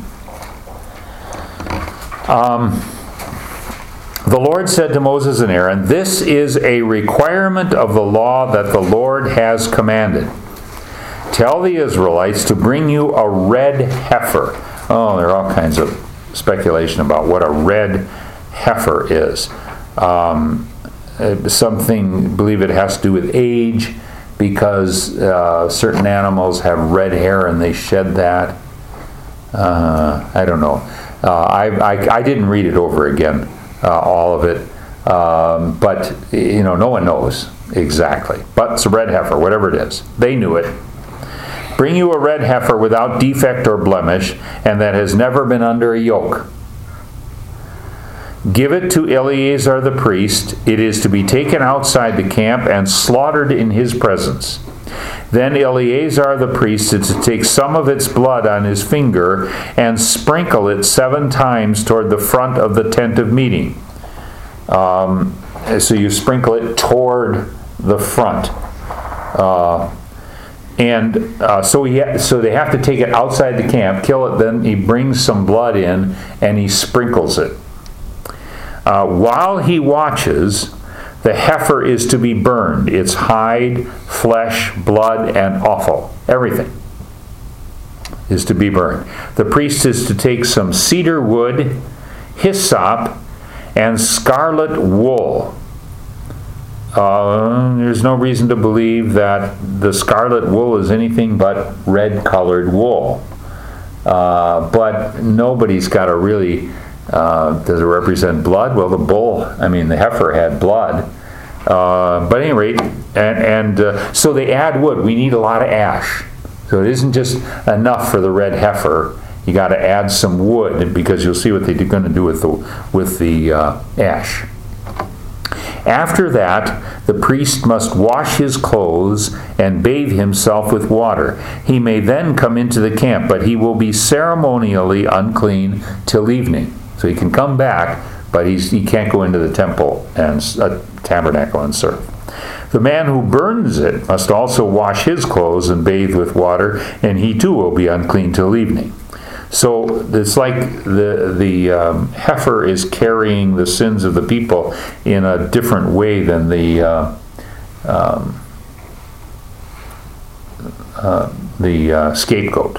Um. The Lord said to Moses and Aaron, this is a requirement of the law that the Lord has commanded. Tell the Israelites to bring you a red heifer. Oh, there are all kinds of speculation about what a red heifer is. Um, something, believe it has to do with age, because uh, certain animals have red hair and they shed that. Uh, I don't know. Uh, I, I, I didn't read it over again. Uh, all of it, um, but you know, no one knows. Exactly. But it's a red heifer, whatever it is. They knew it. Bring you a red heifer without defect or blemish, and that has never been under a yoke. Give it to Eleazar the priest. It is to be taken outside the camp and slaughtered in his presence. Then Eleazar the priest is to take some of its blood on his finger and sprinkle it seven times toward the front of the tent of meeting. Um, so you sprinkle it toward the front. Uh, and uh, so, he ha- so they have to take it outside the camp, kill it, then he brings some blood in and he sprinkles it. Uh, while he watches, the heifer is to be burned. Its hide, flesh, blood, and offal, everything is to be burned. The priest is to take some cedar wood, hyssop, and scarlet wool. Uh, there's no reason to believe that the scarlet wool is anything but red-colored wool. Uh, but nobody's got a really... Uh, does it represent blood? Well, the bull, I mean, the heifer had blood. Uh, but at any rate, and, and uh, so they add wood. We need a lot of ash. So it isn't just enough for the red heifer. You got to add some wood, because you'll see what they're going to do with the, with the uh, ash. After that, the priest must wash his clothes and bathe himself with water. He may then come into the camp, but he will be ceremonially unclean till evening. So he can come back, but he's, he can't go into the temple and uh, tabernacle and serve. The man who burns it must also wash his clothes and bathe with water, and he too will be unclean till evening. So it's like the the um, heifer is carrying the sins of the people in a different way than the uh, um, uh, the uh, scapegoat.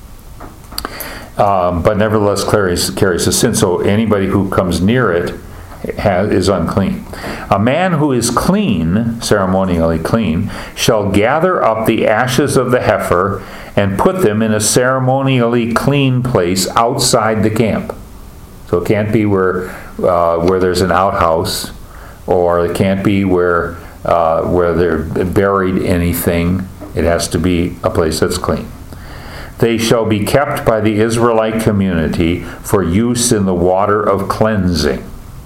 Um, but nevertheless carries carries the sin. So anybody who comes near it has, is unclean. A man who is clean, ceremonially clean, shall gather up the ashes of the heifer and put them in a ceremonially clean place outside the camp. So it can't be where uh, where there's an outhouse, or it can't be where uh, where they're buried anything. It has to be a place that's clean. They shall be kept by the Israelite community for use in the water of cleansing.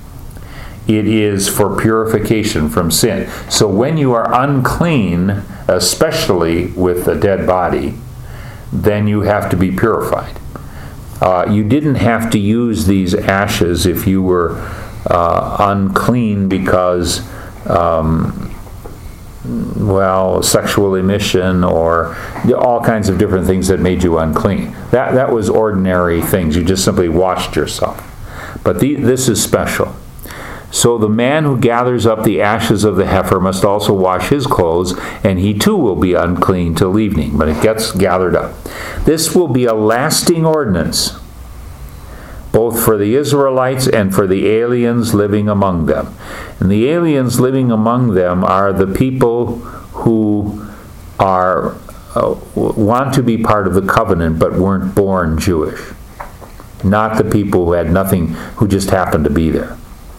It is for purification from sin. So when you are unclean, especially with a dead body, then you have to be purified. Uh, you didn't have to use these ashes if you were uh, unclean because, um, well, sexual emission or all kinds of different things that made you unclean. That that was ordinary things. You just simply washed yourself. But the, this is special. So the man who gathers up the ashes of the heifer must also wash his clothes, and he too will be unclean till evening, but it gets gathered up. This will be a lasting ordinance, both for the Israelites and for the aliens living among them. And the aliens living among them are the people who are uh, want to be part of the covenant but weren't born Jewish, not the people who had nothing, who just happened to be there.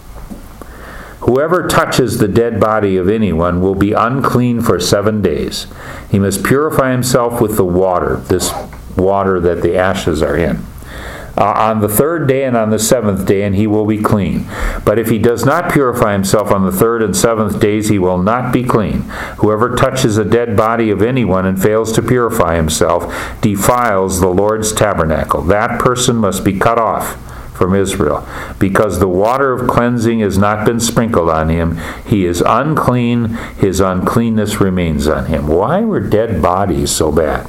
Whoever touches the dead body of anyone will be unclean for seven days. He must purify himself with the water, this water that the ashes are in, uh, on the third day and on the seventh day, and he will be clean. But if he does not purify himself on the third and seventh days, he will not be clean. Whoever touches a dead body of anyone and fails to purify himself defiles the Lord's tabernacle. That person must be cut off from Israel, because the water of cleansing has not been sprinkled on him. He is unclean, his uncleanness remains on him. Why were dead bodies so bad?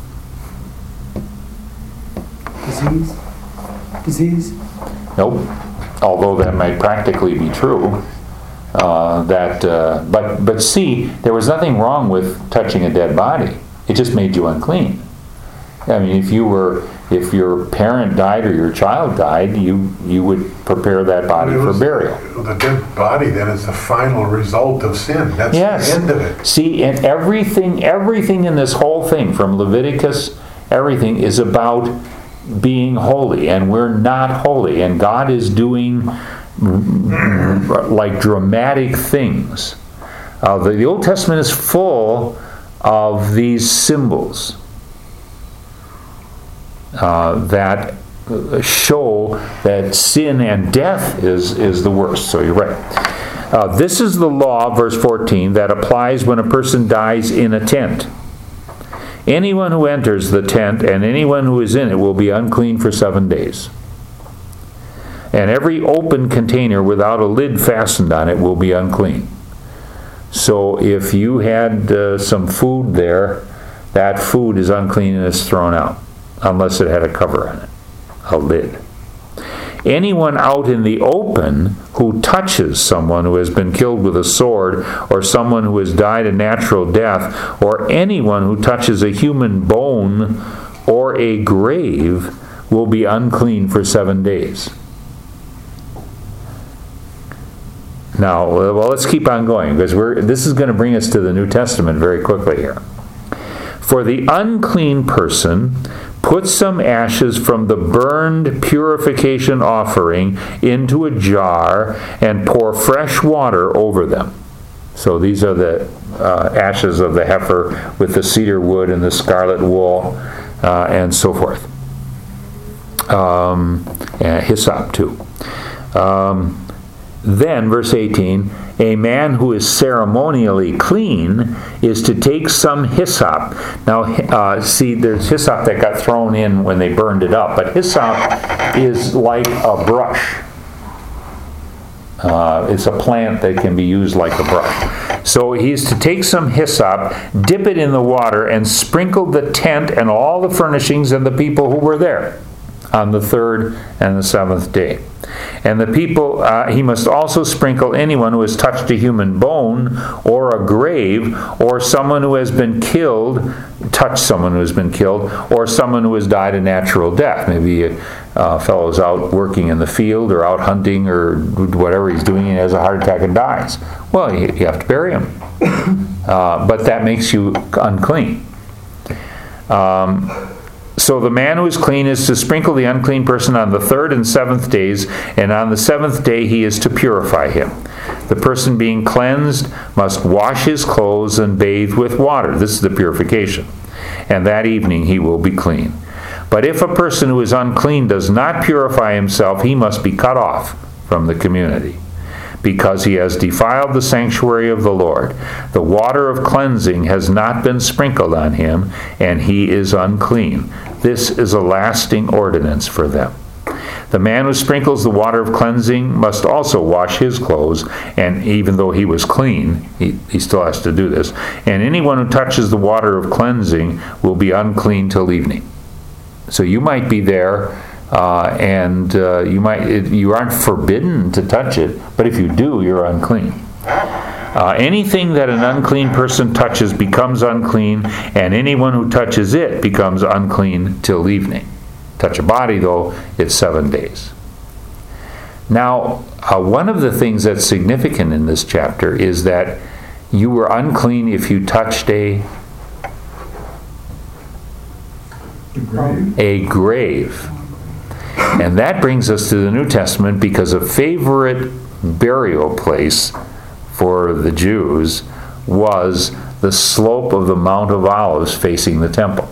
Disease? Disease? Nope. Although that might practically be true. Uh, that, uh, but, but see, there was nothing wrong with touching a dead body. It just made you unclean. I mean, if you were, if your parent died or your child died, you you would prepare that body for burial. The dead body then is the final result of sin. That's yes. the end of it. See, and everything, everything in this whole thing, from Leviticus, everything is about being holy, and we're not holy, and God is doing like dramatic things Uh, the, the Old Testament is full of these symbols uh, that show that sin and death is, is the worst. So you're right. Uh, this is the law, verse fourteen, that applies when a person dies in a tent. Anyone who enters the tent and anyone who is in it will be unclean for seven days. And every open container without a lid fastened on it will be unclean. So if you had uh, some food there, that food is unclean and is thrown out, unless it had a cover on it, a lid. Anyone out in the open who touches someone who has been killed with a sword, or someone who has died a natural death, or anyone who touches a human bone or a grave will be unclean for seven days. Now, well, let's keep on going, because we're, this is going to bring us to the New Testament very quickly here. For the unclean person, put some ashes from the burned purification offering into a jar and pour fresh water over them. So these are the uh, ashes of the heifer with the cedar wood and the scarlet wool uh, and so forth. Um, and hyssop too. Um, Then, verse eighteen, a man who is ceremonially clean is to take some hyssop. Now, uh, see, there's hyssop that got thrown in when they burned it up, but hyssop is like a brush. Uh, it's a plant that can be used like a brush. So he's to take some hyssop, dip it in the water, and sprinkle the tent and all the furnishings and the people who were there on the third and the seventh day. And the people, uh, he must also sprinkle anyone who has touched a human bone or a grave, or someone who has been killed, touched someone who has been killed, or someone who has died a natural death. Maybe a uh, fellow's out working in the field or out hunting or whatever he's doing, and he has a heart attack and dies. Well, you, you have to bury him. Uh, but that makes you unclean. Um, So the man who is clean is to sprinkle the unclean person on the third and seventh days, and on the seventh day he is to purify him. The person being cleansed must wash his clothes and bathe with water. This is the purification. And that evening he will be clean. But if a person who is unclean does not purify himself, he must be cut off from the community, because he has defiled the sanctuary of the Lord. The water of cleansing has not been sprinkled on him, and he is unclean. This is a lasting ordinance for them. The man who sprinkles the water of cleansing must also wash his clothes, and even though he was clean, he, he still has to do this. And anyone who touches the water of cleansing will be unclean till evening. So you might be there, uh, and uh, you might it, you aren't forbidden to touch it, but if you do, you're unclean. Uh, anything that an unclean person touches becomes unclean, and anyone who touches it becomes unclean till evening. Touch a body, though, it's seven days. Now, uh, one of the things that's significant in this chapter is that you were unclean if you touched a grave. a grave. And that brings us to the New Testament, because a favorite burial place for the Jews was the slope of the Mount of Olives facing the temple.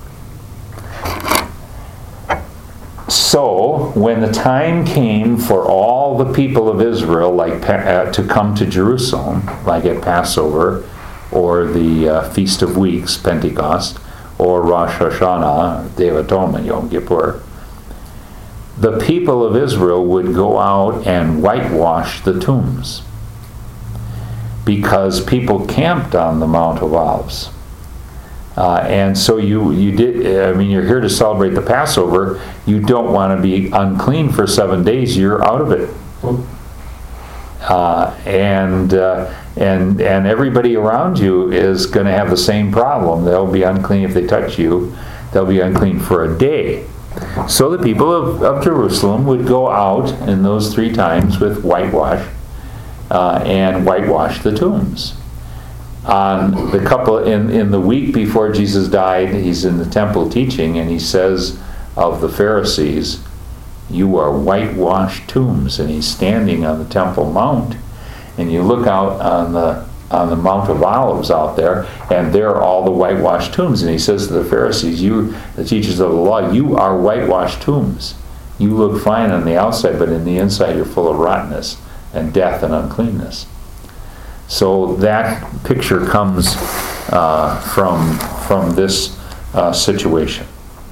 So, when the time came for all the people of Israel like uh, to come to Jerusalem, like at Passover, or the uh, Feast of Weeks, Pentecost, or Rosh Hashanah, Day of Atonement, Yom Kippur, the people of Israel would go out and whitewash the tombs, because people camped on the Mount of Olives. Uh, and so you, you did, I mean, you're here to celebrate the Passover. You don't want to be unclean for seven days. You're out of it. Uh, and, uh, and, and everybody around you is going to have the same problem. They'll be unclean if they touch you. They'll be unclean for a day. So the people of, of Jerusalem would go out in those three times with whitewash uh, and whitewash the tombs. On the couple in, in the week before Jesus died, he's in the temple teaching, and he says of the Pharisees, "You are whitewashed tombs." And he's standing on the Temple Mount, and you look out on the on the Mount of Olives out there, and there are all the whitewashed tombs. And he says to the Pharisees, you, the teachers of the law, you are whitewashed tombs. You look fine on the outside, but in the inside you're full of rottenness and death and uncleanness. So that picture comes uh, from, from this uh, situation.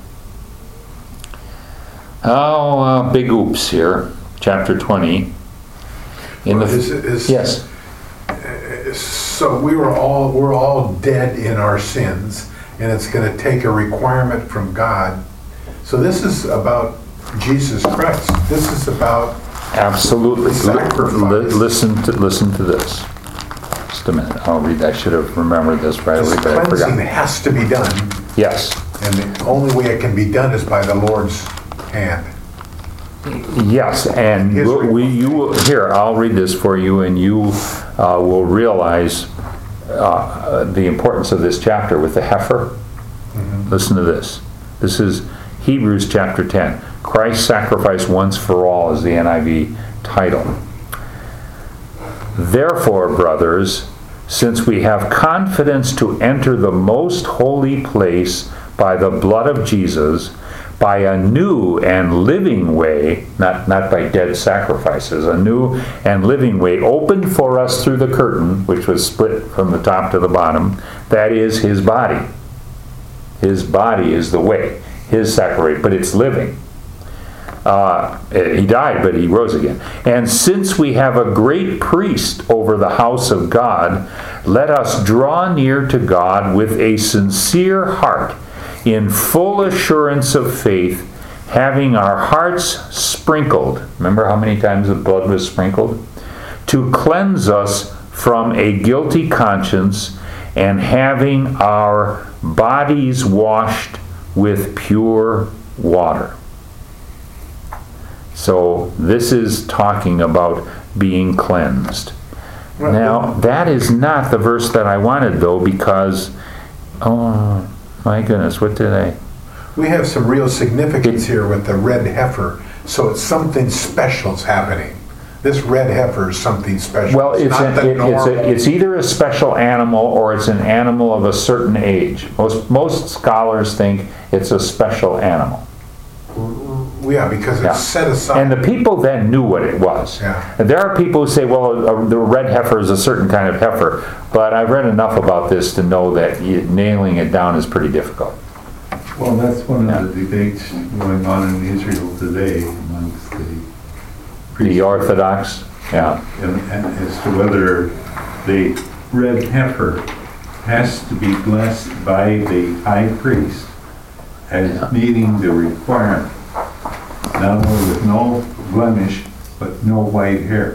Oh, uh, big oops here. Chapter twenty. In Well, the, is- is- yes. So we were all, we're all dead in our sins, and it's going to take a requirement from God. So this is about Jesus Christ. This is about, Absolutely. Sacrifice. Li- Listen to, listen to this. Just a minute. I'll read. I should have remembered this right this away, but I cleansing forgot. has to be done, Yes. and the only way it can be done is by the Lord's hand. Yes, and His we'll- we, you, will- here, I'll read this for you, and you uh, will realize uh, the importance of this chapter with the heifer. Listen to this. This is Hebrews chapter ten. Christ's sacrifice once for all is the N I V title. Therefore, brothers, since we have confidence to enter the most holy place by the blood of Jesus, by a new and living way, not, not by dead sacrifices, a new and living way opened for us through the curtain, which was split from the top to the bottom, that is his body. His body is the way, his sacrifice, but it's living. Uh, he died, but he rose again. And since we have a great priest over the house of God, let us draw near to God with a sincere heart, in full assurance of faith, having our hearts sprinkled. Remember how many times the blood was sprinkled? To cleanse us from a guilty conscience, and having our bodies washed with pure water. So this is talking about being cleansed. Now, that is not the verse that I wanted, though, because, oh, my goodness, what did I... We have some real significance here with the red heifer, so it's something special's happening. This red heifer is something special. Well, it's, not a, the it, it's, normal. a, it's either a special animal or it's an animal of a certain age. Most, most scholars think it's a special animal. Yeah, because it's Yeah. set aside. And the people then knew what it was. Yeah. And there are people who say, well, uh, the red heifer is a certain kind of heifer. But I've read enough about this to know that you, nailing it down is pretty difficult. Well, that's one of the debates going on in Israel today amongst the priests. The Orthodox, yeah. And, and as to whether the red heifer has to be blessed by the high priest as meeting the requirement, not only with no blemish, but no white hair.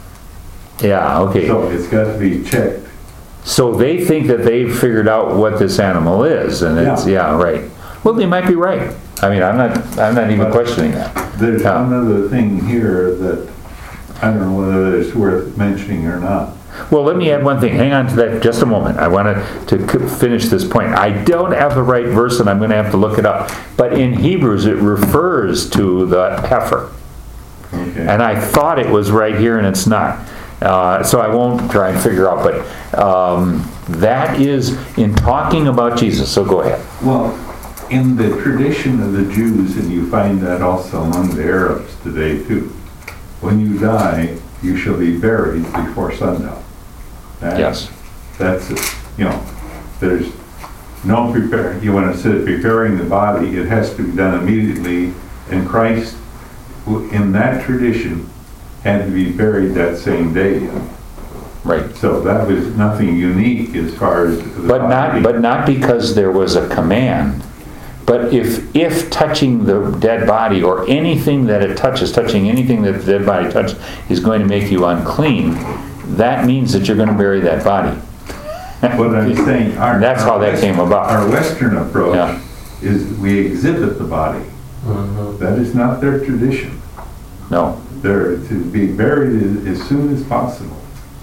Yeah, okay. So it's got to be checked. So they think that they've figured out what this animal is, and it's, yeah, Yeah. right. Well, they might be right. I mean, I'm not, I'm not even questioning that. There's Yeah. another thing here that I don't know whether it's worth mentioning or not. Well, let me add one thing. Hang on to that just a moment. I wanted to c- finish this point. I don't have the right verse, and I'm going to have to look it up. But in Hebrews, it refers to the heifer. Okay. And I thought it was right here, and it's not. Uh, so I won't try and figure out. But um, that is in talking about Jesus. So go ahead. Well, in the tradition of the Jews, and you find that also among the Arabs today too, when you die, you shall be buried before sundown. That- Yes. That's it. You know, there's no prepare. You want to sit preparing the body, it has to be done immediately. And Christ, who in that tradition, had to be buried that same day. Right. So that was nothing unique as far as the But not, body. but not because there was a command. But if, if touching the dead body or anything that it touches, touching anything that the dead body touches is going to make you unclean, that means that you're going to bury that body. What I'm saying, our, That's how our that West- came about. Our Western approach Yeah. is we exhibit the body. That is not their tradition. No. They're to be buried as, as soon as possible.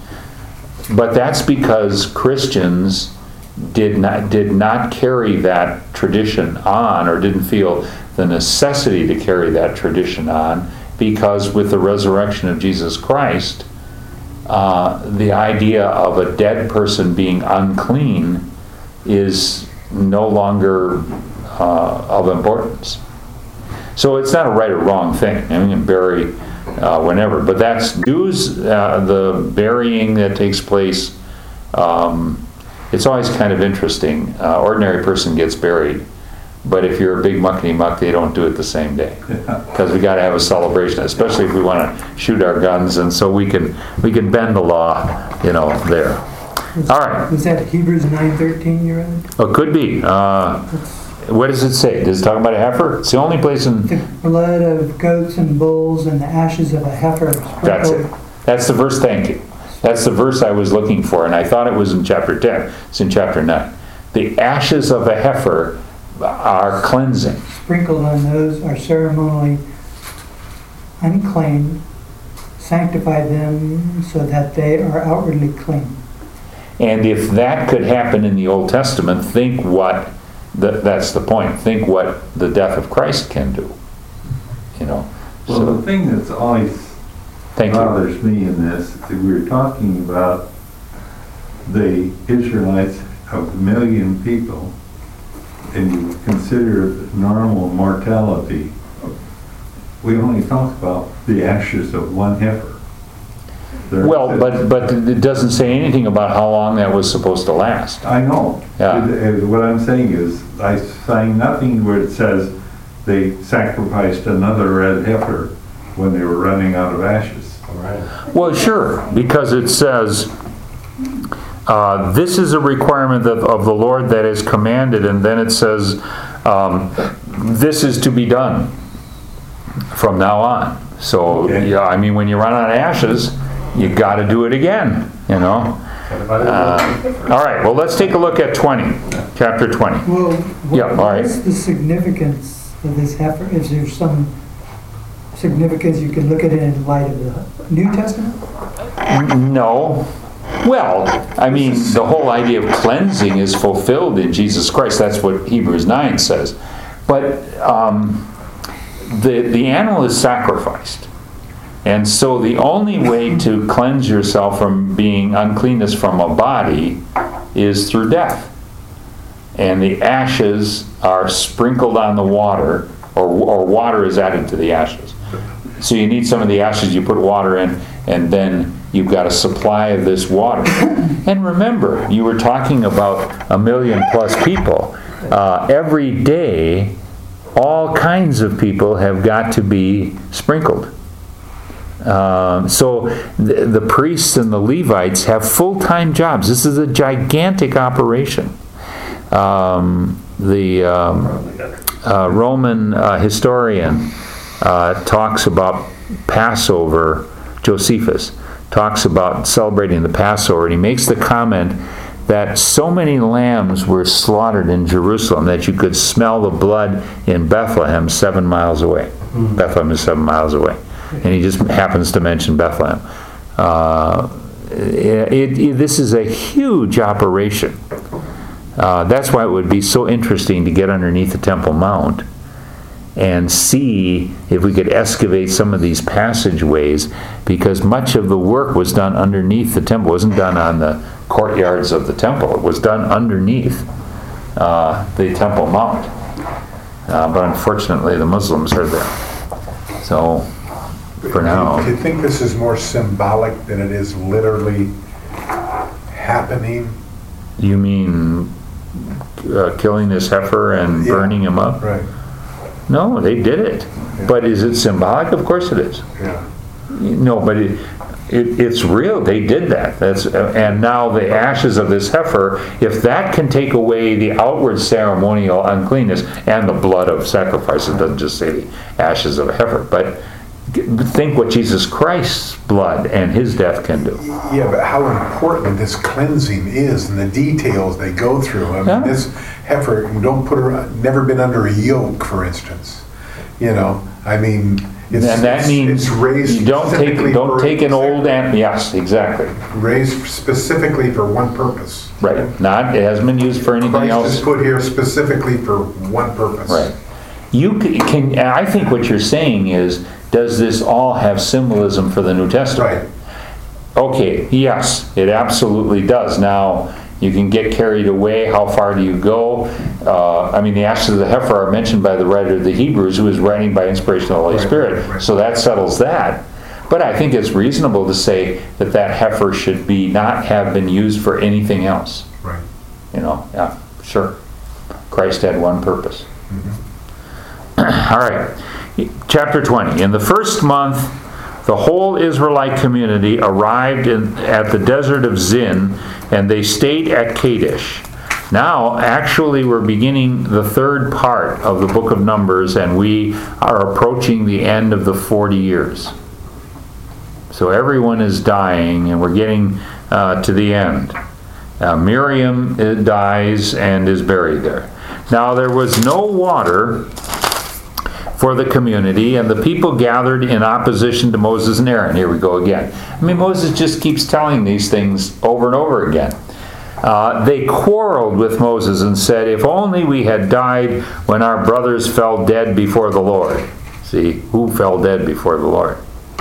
But that's because Christians did not did not carry that tradition on, or didn't feel the necessity to carry that tradition on, because with the resurrection of Jesus Christ, uh, the idea of a dead person being unclean is no longer uh, of importance. So it's not a right or wrong thing. I mean, you can bury uh, whenever, but that's Jews. Uh, the burying that takes place. Um, it's always kind of interesting. Uh, ordinary person gets buried, but if you're a big muckety muck, they don't do it the same day because we got to have a celebration, especially if we want to shoot our guns, and so we can we can bend the law, you know, there. All right. Was that Hebrews nine thirteen you read? Oh, could be. Uh, what does it say? Does it talk about a heifer? It's the only place in... The blood of goats and bulls and the ashes of a heifer sprinkled. That's it. That's the verse, thank you. That's the verse I was looking for, and I thought it was in chapter ten. It's in chapter nine. The ashes of a heifer are cleansing. Sprinkled on those are ceremonially unclean, sanctify them so that they are outwardly clean. And if that could happen in the Old Testament, think what, the, that's the point, think what the death of Christ can do. You know. Well, So, the thing that's always thank you. bothers me in this, is we were talking about the Israelites of a million people, and you consider normal mortality. We only talk about the ashes of one heifer. There- Well, but, but it doesn't say anything about how long that was supposed to last. I know. Yeah. It- it- What I'm saying is, I find nothing where it says they sacrificed another red heifer when they were running out of ashes. All right. Well, sure, because it says, uh, this is a requirement of, of the Lord that is commanded, and then it says, um, this is to be done from now on. So, Okay. yeah, I mean, when you run out of ashes, you got to do it again, you know. Uh, all right, well, let's take a look at twenty, chapter twenty. Well, Yeah, all right. what's the significance of this heifer? Is there some significance you can look at it in light of the New Testament? No. Well, I mean, the whole idea of cleansing is fulfilled in Jesus Christ. That's what Hebrews nine says. But um, the, the animal is sacrificed. And so the only way to cleanse yourself from being uncleanness from a body is through death. And the ashes are sprinkled on the water, or, or water is added to the ashes. So you need some of the ashes, you put water in, and then you've got a supply of this water. And remember, you were talking about a million plus people. Uh, every day, all kinds of people have got to be sprinkled. Um, so the, the priests and the Levites have full-time jobs. This is a gigantic operation. Um, the um, uh, Roman uh, historian uh, talks about Passover. Josephus talks about celebrating the Passover, and he makes the comment that so many lambs were slaughtered in Jerusalem that you could smell the blood in Bethlehem seven miles away. Mm-hmm. Bethlehem is seven miles away. And he just happens to mention Bethlehem. Uh, it, it, this is a huge operation. Uh, that's why it would be so interesting to get underneath the Temple Mount and see if we could excavate some of these passageways, because much of the work was done underneath the temple. It wasn't done on the courtyards of the temple. It was done underneath uh, the Temple Mount. Uh, but unfortunately, the Muslims are there. So, for now. Do you think this is more symbolic than it is literally happening? You mean uh, killing this heifer and Yeah. burning him up? Right. No, they did it. Yeah. But is it symbolic? Of course it is. Yeah. No, but it, it, it's real. They did that. That's uh, and now the ashes of this heifer, if that can take away the outward ceremonial uncleanness and the blood of sacrifice, it doesn't just say the ashes of a heifer, but think what Jesus Christ's blood and his death can do. Yeah, but how important this cleansing is and the details they go through. I mean, Yeah. this heifer, don't put her, never been under a yoke, for instance. You know, I mean, it's, And that it's, means it's raised you don't take specifically don't for- take an old ant. Yes, exactly. raised specifically for one purpose. Right. Not it hasn't been used for anything Christ else. is put here specifically for one purpose. Right. You c- can. I think what you're saying is, does this all have symbolism for the New Testament? Right. Okay, yes, it absolutely does. Now, you can get carried away. How far do you go? Uh, I mean, the ashes of the heifer are mentioned by the writer of the Hebrews, who is writing by inspiration of the Holy Right, Spirit. right, right. So that settles that. But I think it's reasonable to say that that heifer should be not have been used for anything else. Right. You know, yeah, sure. Christ had one purpose. All right, chapter twenty. In the first month, the whole Israelite community arrived in, at the desert of Zin, and they stayed at Kadesh. Now, actually, we're beginning the third part of the book of Numbers, and we are approaching the end of the forty years. So everyone is dying, and we're getting uh, to the end. Uh, Miriam uh, dies and is buried there. Now, there was no water for the community, and the people gathered in opposition to Moses and Aaron. Here we go again. I mean, Moses just keeps telling these things over and over again. Uh, they quarreled with Moses and said, "If only we had died when our brothers fell dead before the Lord." See, who fell dead before the Lord?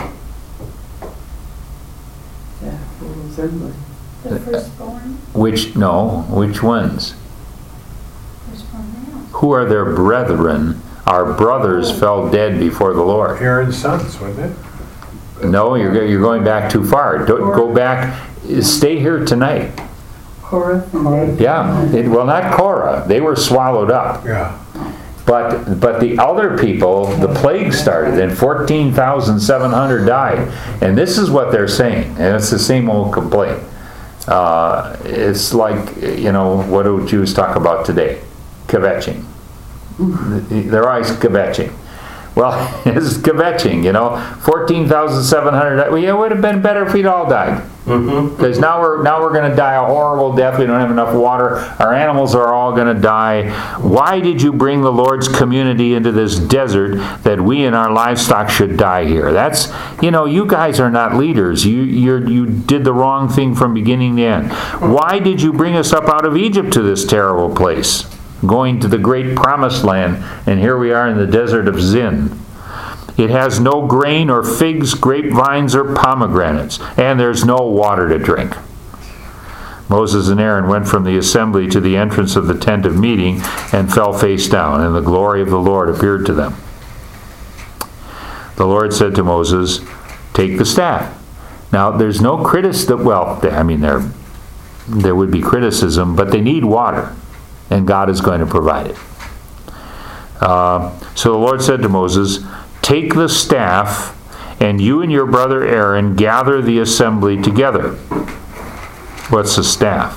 Yeah, assembly. The firstborn, Which, no, which ones? firstborn male. Who are their brethren? Our brothers fell dead before the Lord. Aaron's sons, wasn't it? No, you're, go- you're going back too far. Don't go back. Stay here tonight. Korah and Dathan. Yeah, it, well, not Korah. They were swallowed up. Yeah. But but the other people, the plague started, and fourteen thousand seven hundred died. And this is what they're saying, and it's the same old complaint. Uh, it's like, you know, what do Jews talk about today? Kvetching. They're always kvetching. Well, it's kvetching, you know. fourteen thousand seven hundred, well, yeah, it would have been better if we'd all died. Because now we're now we're going to die a horrible death. We don't have enough water. Our animals are all going to die. Why did you bring the Lord's community into this desert that we and our livestock should die here? That's, you know, you guys are not leaders. You you're, you did the wrong thing from beginning to end. Why did you bring us up out of Egypt to this terrible place, going to the great promised land, and here we are in the desert of Zin? It has no grain or figs, grapevines, or pomegranates, and there's no water to drink. Moses and Aaron went from the assembly to the entrance of the tent of meeting and fell face down, and the glory of the Lord appeared to them. The Lord said to Moses, "Take the staff." Now, there's no criticism. Well, I mean, there, there would be criticism, but they need water, and God is going to provide it. Uh, so the Lord said to Moses, "Take the staff, and you and your brother Aaron gather the assembly together." What's the staff?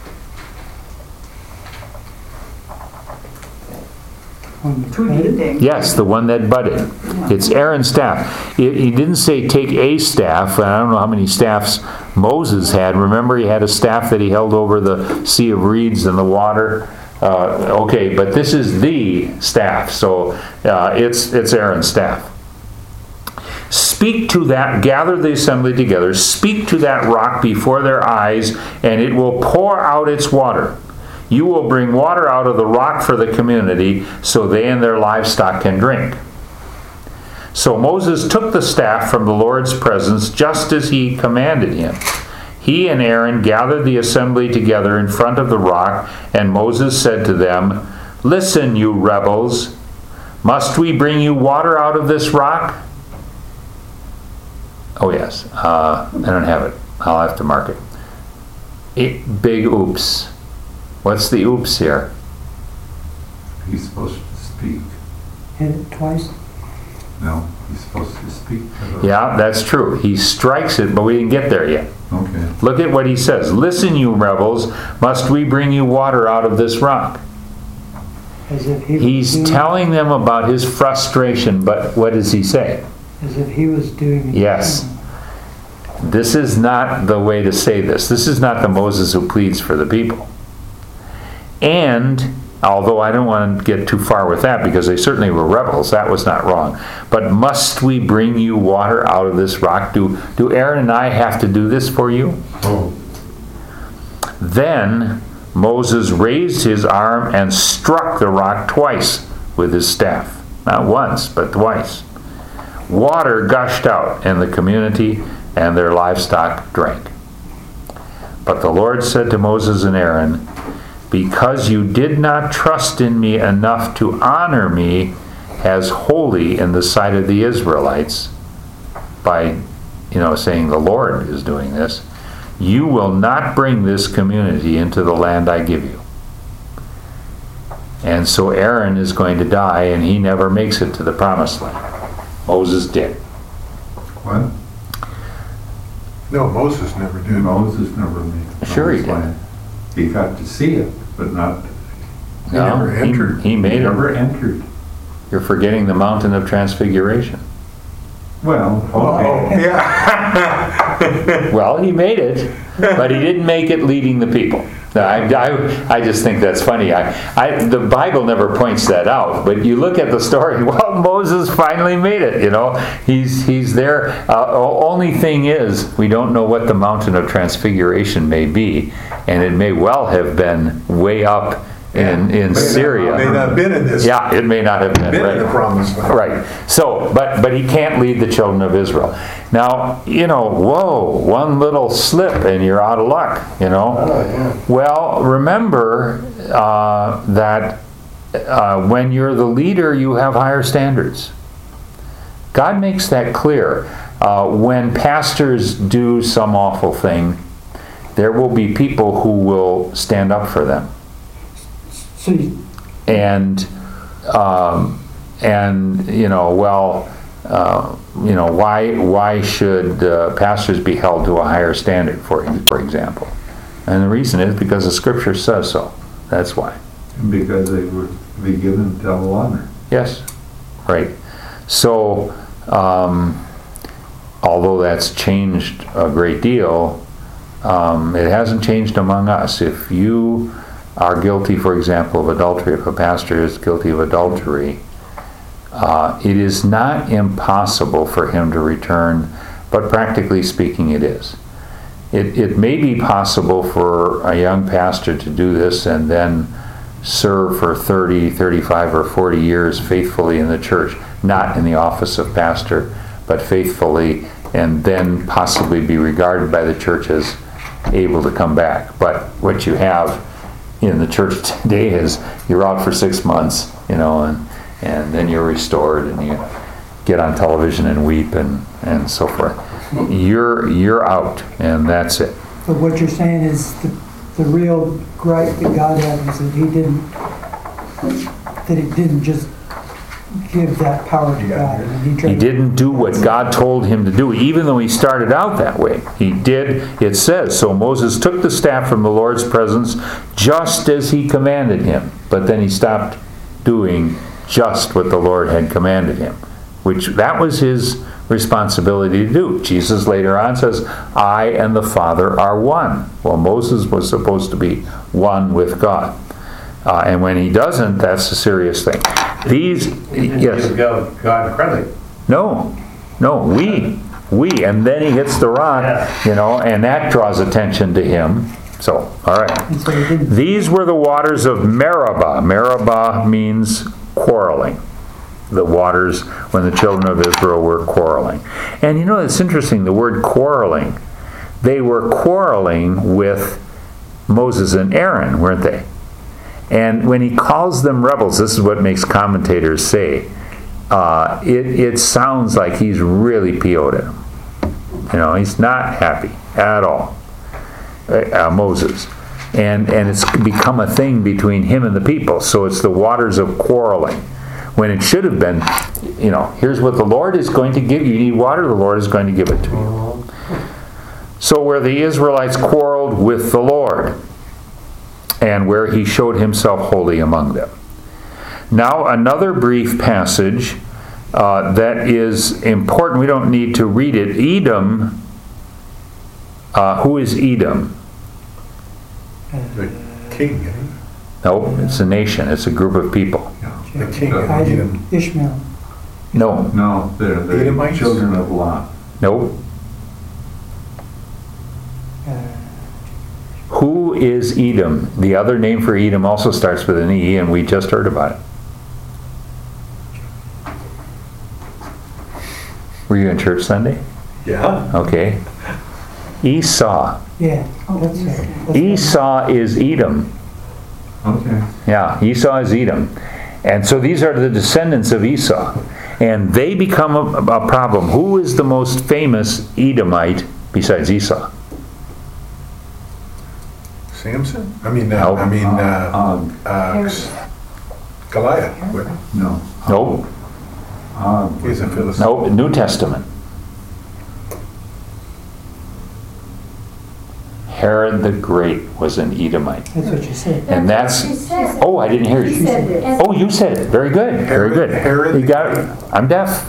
Yes, the one that budded. It's Aaron's staff. He he didn't say take a staff. I don't know how many staffs Moses had. Remember, he had a staff that he held over the sea of reeds and the water. Uh, okay, but this is the staff, so uh, it's it's Aaron's staff. Speak to that, gather the assembly together, speak to that rock before their eyes, and it will pour out its water. You will bring water out of the rock for the community, so they and their livestock can drink. So Moses took the staff from the Lord's presence, just as he commanded him. He and Aaron gathered the assembly together in front of the rock, and Moses said to them, "Listen, you rebels, must we bring you water out of this rock?" Oh yes, uh, I don't have it. I'll have to mark it. it. Big oops. What's the oops here? He's supposed to speak. Hit it twice. No, he's supposed to speak. to the- Yeah, that's true. He strikes it, but we didn't get there yet. Okay. Look at what he says. "Listen, you rebels, must we bring you water out of this rock?" As if he was He's doing, telling them about his frustration, but what does he say? as if he was doing it. Yes. This is not the way to say this. This is not the Moses who pleads for the people. And, although I don't want to get too far with that, because they certainly were rebels, that was not wrong. But must we bring you water out of this rock? Do, do Aaron and I have to do this for you? Oh, Then Moses raised his arm and struck the rock twice with his staff. Not once, but twice. Water gushed out, and the community and their livestock drank. But the Lord said to Moses and Aaron, because you did not trust in me enough to honor me as holy in the sight of the Israelites, by, you know, saying the Lord is doing this, you will not bring this community into the land I give you. And so Aaron is going to die, and he never makes it to the promised land. Moses did. What? No, Moses never did. Moses never made it. Sure he did. He got to see it, but not, He never entered. He, he made he it. never entered. You're forgetting the mountain of transfiguration. Well, Oh, okay. yeah. Well, he made it, but he didn't make it leading the people. Now, I, I, I just think that's funny. I, I, the Bible never points that out, but you look at the story, well, Moses finally made it, you know. He's, he's there. Uh, only thing is, we don't know what the mountain of transfiguration may be, and it may well have been way up in, in May Syria. Not, may not have been in this. Yeah, it may not have been. Been right. in the promised land. Right. So, but but he can't lead the children of Israel. Now, you know, whoa, one little slip and you're out of luck, you know. Oh, yeah. Well, remember uh, that uh, when you're the leader, you have higher standards. God makes that clear. Uh, when pastors do some awful thing, there will be people who will stand up for them. So you, And, um, and you know, well, uh, you know, why why should uh, pastors be held to a higher standard, for for example? And the reason is because the Scripture says so. That's why. Because they would be given double honor. Yes, right. So, um, although that's changed a great deal, um, it hasn't changed among us. If you are guilty, for example, of adultery, if a pastor is guilty of adultery, uh, it is not impossible for him to return, but practically speaking it is. It, it may be possible for a young pastor to do this and then serve for thirty, thirty-five, or forty years faithfully in the church, not in the office of pastor, but faithfully, and then possibly be regarded by the church as able to come back. But what you have in the church today is you're out for six months, you know, and, and then you're restored and you get on television and weep and, and so forth. You're you're out, and that's it. but what you're saying is the, the real gripe that God had was that he didn't, that he didn't just give that power to God. I mean, tried He to- didn't do what God told him to do, even though he started out that way. He did, it says, so Moses took the staff from the Lord's presence just as he commanded him. But then he stopped doing just what the Lord had commanded him, which that was his responsibility to do. Jesus later on says, I and the Father are one. Well, Moses was supposed to be one with God. Uh, and when he doesn't, that's a serious thing. These, He didn't yes. give God God credit. No, no, we, we, and then he hits the rock, Yeah. you know, and that draws attention to him. So, all right. And so he didn't, These were the waters of Meribah. Meribah means quarreling. The waters when the children of Israel were quarreling. And you know, it's interesting, the word quarreling. They were quarreling with Moses and Aaron, weren't they? And when he calls them rebels, this is what makes commentators say, uh, it, it sounds like he's really P O'd at them. You know, he's not happy at all, uh, Moses. And, and it's become a thing between him and the people. So it's the waters of quarreling. When it should have been, you know, here's what the Lord is going to give you. You need water, the Lord is going to give it to you. So where the Israelites quarreled with the Lord, and where he showed himself holy among them. Now, another brief passage uh, that is important. We don't need to read it. Edom, uh, who is Edom? The king, eh? No, it's a nation. It's a group of people. The king of Isaac, Edom. Ishmael. No, No, they're the Edomites? children of Lot. no. Uh, Who is Edom? The other name for Edom also starts with an E, and we just heard about it. Were you in church Sunday? Yeah. Okay. Esau. Yeah, Oh, that's Esau. right. That's right. Esau is Edom. Okay. Yeah, Esau is Edom. And so these are the descendants of Esau. And they become a, a problem. Who is the most famous Edomite besides Esau? Samson? I mean, uh, No. I mean, uh, Og. uh, Goliath. What? No. Nope. Og. He's a Philistine. Nope, New Testament. Herod the Great was an Edomite. That's what you said. And that's, She said. oh, I didn't hear She you. said it. Oh, you said it. Very good. Very Herod- good. Herod You the got it. I'm deaf.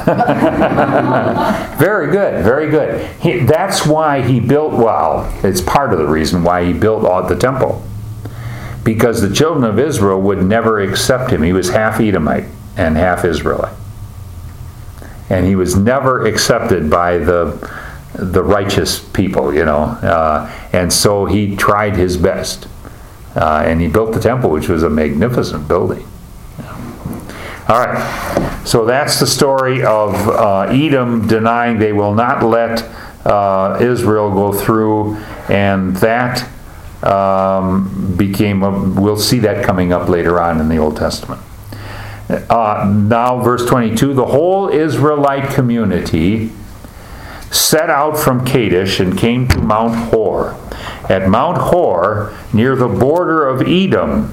Very good. Very good. He, that's why he built, well, it's part of the reason why he built all the temple. Because the children of Israel would never accept him. He was half Edomite and half Israelite. And he was never accepted by the the righteous people, you know. Uh, and so he tried his best. Uh, and he built the temple, which was a magnificent building. All right. So that's the story of uh, Edom denying they will not let uh, Israel go through. And that um, became, a, we'll see that coming up later on in the Old Testament. Uh, now, verse twenty-two, the whole Israelite community set out from Kadesh and came to Mount Hor. At Mount Hor, near the border of Edom,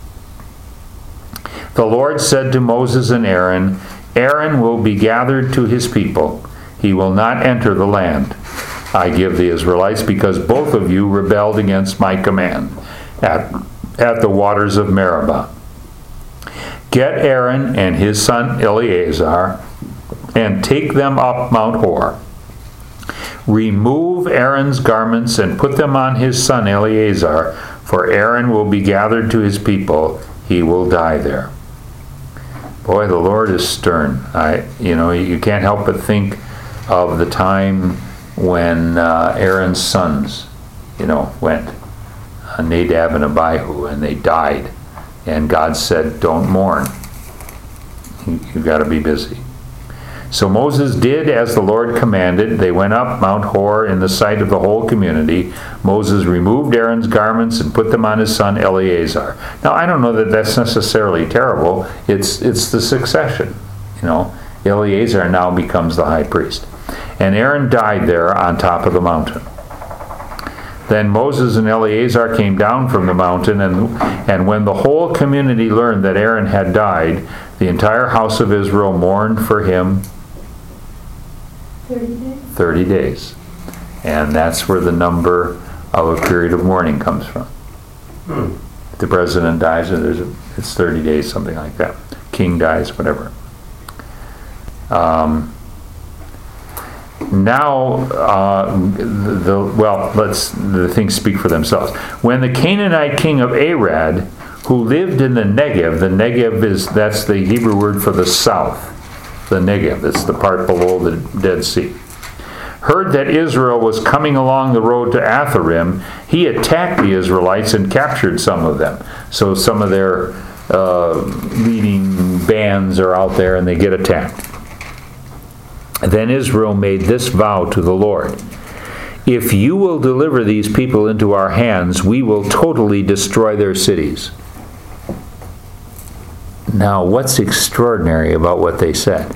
the Lord said to Moses and Aaron, Aaron will be gathered to his people. He will not enter the land I give the Israelites, because both of you rebelled against my command at, at the waters of Meribah. Get Aaron and his son Eleazar and take them up Mount Hor. Remove Aaron's garments and put them on his son Eleazar, for Aaron will be gathered to his people. He will die there. Boy, the Lord is stern. I, you know, you can't help but think of the time when uh, Aaron's sons, you know, went, uh, Nadab and Abihu, and they died. And God said, don't mourn. You, you've got to be busy. So Moses did as the Lord commanded. They went up Mount Hor in the sight of the whole community. Moses removed Aaron's garments and put them on his son Eleazar. Now, I don't know that that's necessarily terrible. It's it's the succession. You know, Eleazar now becomes the high priest. And Aaron died there on top of the mountain. Then Moses and Eleazar came down from the mountain, and, and when the whole community learned that Aaron had died, the entire house of Israel mourned for him thirty days? thirty days. And that's where the number of a period of mourning comes from. Hmm. The president dies, and there's a, it's thirty days, something like that. King dies, whatever. Um, now, uh, the, the well, let's the things speak for themselves. When the Canaanite king of Arad, who lived in the Negev, the Negev is that's the Hebrew word for the south. The Negev, it's the part below the Dead Sea. Heard that Israel was coming along the road to Atharim, he attacked the Israelites and captured some of them. So some of their uh, leading bands are out there and they get attacked. Then Israel made this vow to the Lord: if you will deliver these people into our hands, we will totally destroy their cities. Now, what's extraordinary about what they said?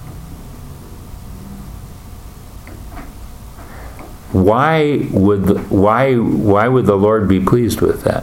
Why would why why would the Lord be pleased with that?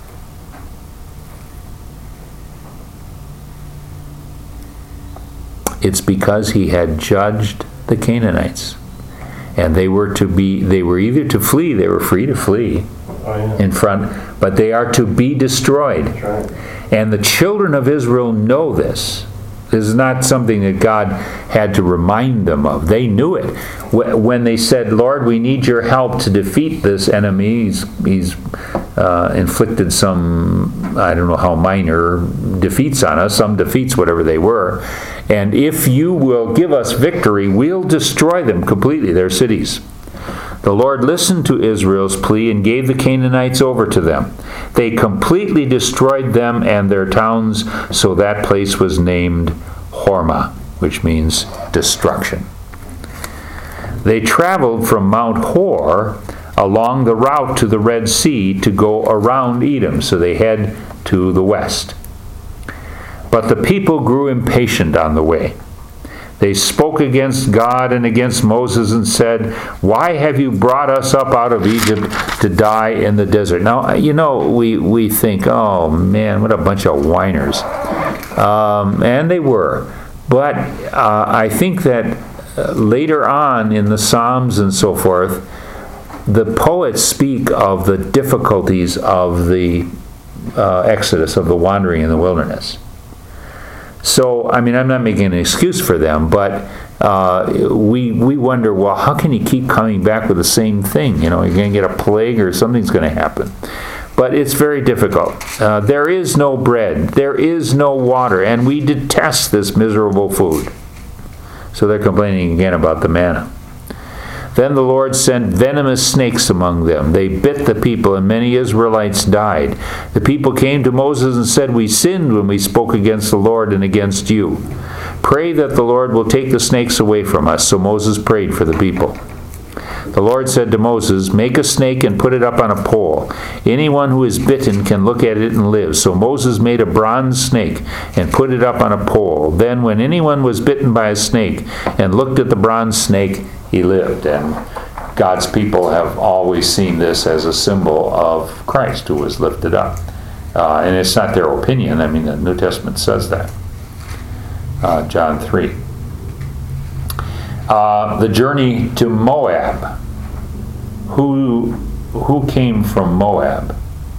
It's because he had judged the Canaanites, and they were to be they were either to flee, they were free to flee Oh, yeah. in front, but they are to be destroyed. That's right. And the children of Israel know this. This is not something that God had to remind them of. They knew it. When they said, Lord, we need your help to defeat this enemy, he's, he's uh, inflicted some, I don't know how minor, defeats on us, some defeats, whatever they were. And if you will give us victory, we'll destroy them completely, their cities. The Lord listened to Israel's plea and gave the Canaanites over to them. They completely destroyed them and their towns, so that place was named Hormah, which means destruction. They traveled from Mount Hor along the route to the Red Sea to go around Edom, so they head to the west. But the people grew impatient on the way. They spoke against God and against Moses and said, "Why have you brought us up out of Egypt to die in the desert?" Now, you know, we, we think, oh man, what a bunch of whiners. Um, and they were. But uh, I think that uh, later on in the Psalms and so forth, the poets speak of the difficulties of the uh, Exodus, of the wandering in the wilderness. So, I mean, I'm not making an excuse for them, but uh, we we wonder, well, how can you keep coming back with the same thing? You know, you're going to get a plague or something's going to happen. But it's very difficult. Uh, there is no bread. There is no water. And we detest this miserable food. So they're complaining again about the manna. Then the Lord sent venomous snakes among them. They bit the people, and many Israelites died. The people came to Moses and said, "We sinned when we spoke against the Lord and against you. Pray that the Lord will take the snakes away from us." So Moses prayed for the people. The Lord said to Moses, "Make a snake and put it up on a pole. Anyone who is bitten can look at it and live." So Moses made a bronze snake and put it up on a pole. Then when anyone was bitten by a snake and looked at the bronze snake, he lived. And God's people have always seen this as a symbol of Christ who was lifted up. Uh, and it's not their opinion. I mean, the New Testament says that. Uh, John three. Uh, the journey to Moab. Who, who came from Moab?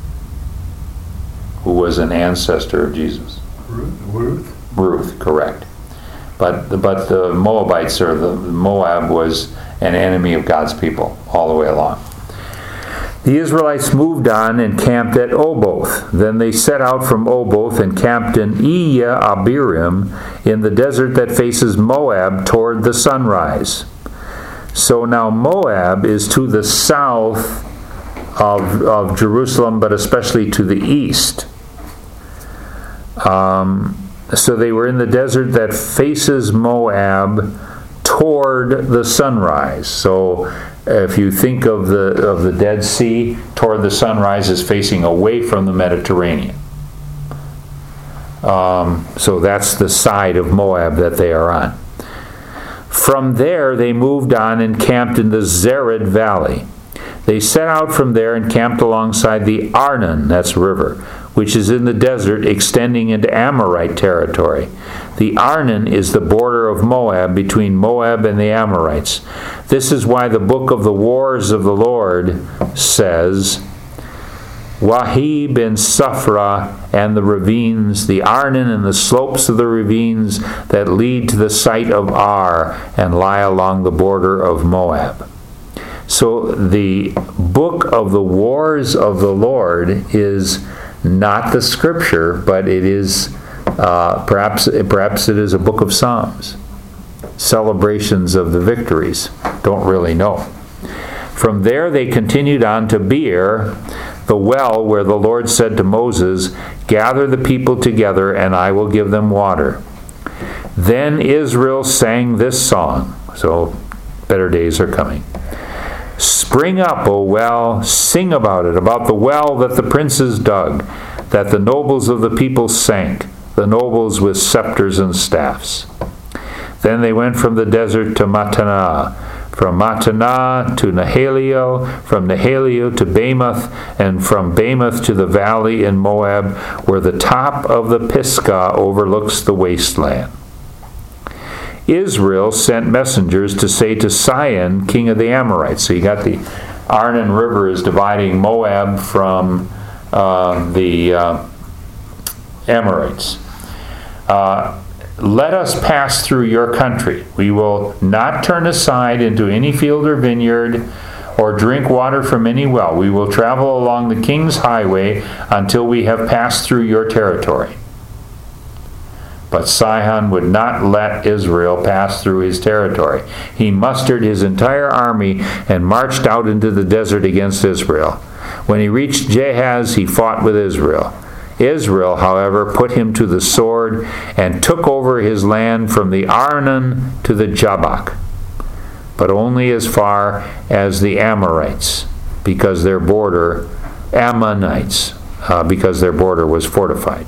Who was an ancestor of Jesus? Ruth? Ruth, correct. But the, but the Moabites, or the Moab, was an enemy of God's people all the way along. The Israelites moved on and camped at Oboth. Then they set out from Oboth and camped in Iya Abiram in the desert that faces Moab toward the sunrise. So now Moab is to the south of, of Jerusalem, but especially to the east. Um, so they were in the desert that faces Moab toward the sunrise. So if you think of the of the Dead Sea, toward the sunrise is facing away from the Mediterranean. Um, so that's the side of Moab that they are on. From there, they moved on and camped in the Zered Valley. They set out from there and camped alongside the Arnon, that's river, which is in the desert extending into Amorite territory. The Arnon is the border of Moab between Moab and the Amorites. This is why the book of the Wars of the Lord says, Wahib and Safra and the ravines, the Arnon and the slopes of the ravines that lead to the site of Ar and lie along the border of Moab. So the book of the Wars of the Lord is not the scripture, but it is uh, perhaps perhaps it is a book of Psalms. Celebrations of the victories. Don't really know. From there they continued on to Beer, the well where the Lord said to Moses, "Gather the people together, and I will give them water." Then Israel sang this song. So better days are coming. "Spring up, O well, sing about it, about the well that the princes dug, that the nobles of the people sank, the nobles with scepters and staffs." Then they went from the desert to Mattanah, from Mattanah to Nahalio, from Nahalio to Bamoth, and from Bamoth to the valley in Moab, where the top of the Pisgah overlooks the wasteland. Israel sent messengers to say to Sihon, king of the Amorites. So you got the Arnon River is dividing Moab from uh, the uh, Amorites. Uh, Let us pass through your country. We will not turn aside into any field or vineyard or drink water from any well. We will travel along the king's highway until we have passed through your territory. But Sihon would not let Israel pass through his territory. He mustered his entire army and marched out into the desert against Israel. When he reached Jahaz, he fought with Israel. Israel, however, put him to the sword and took over his land from the Arnon to the Jabbok. but only as far as the Amorites, because their border, Ammonites, uh, because their border was fortified.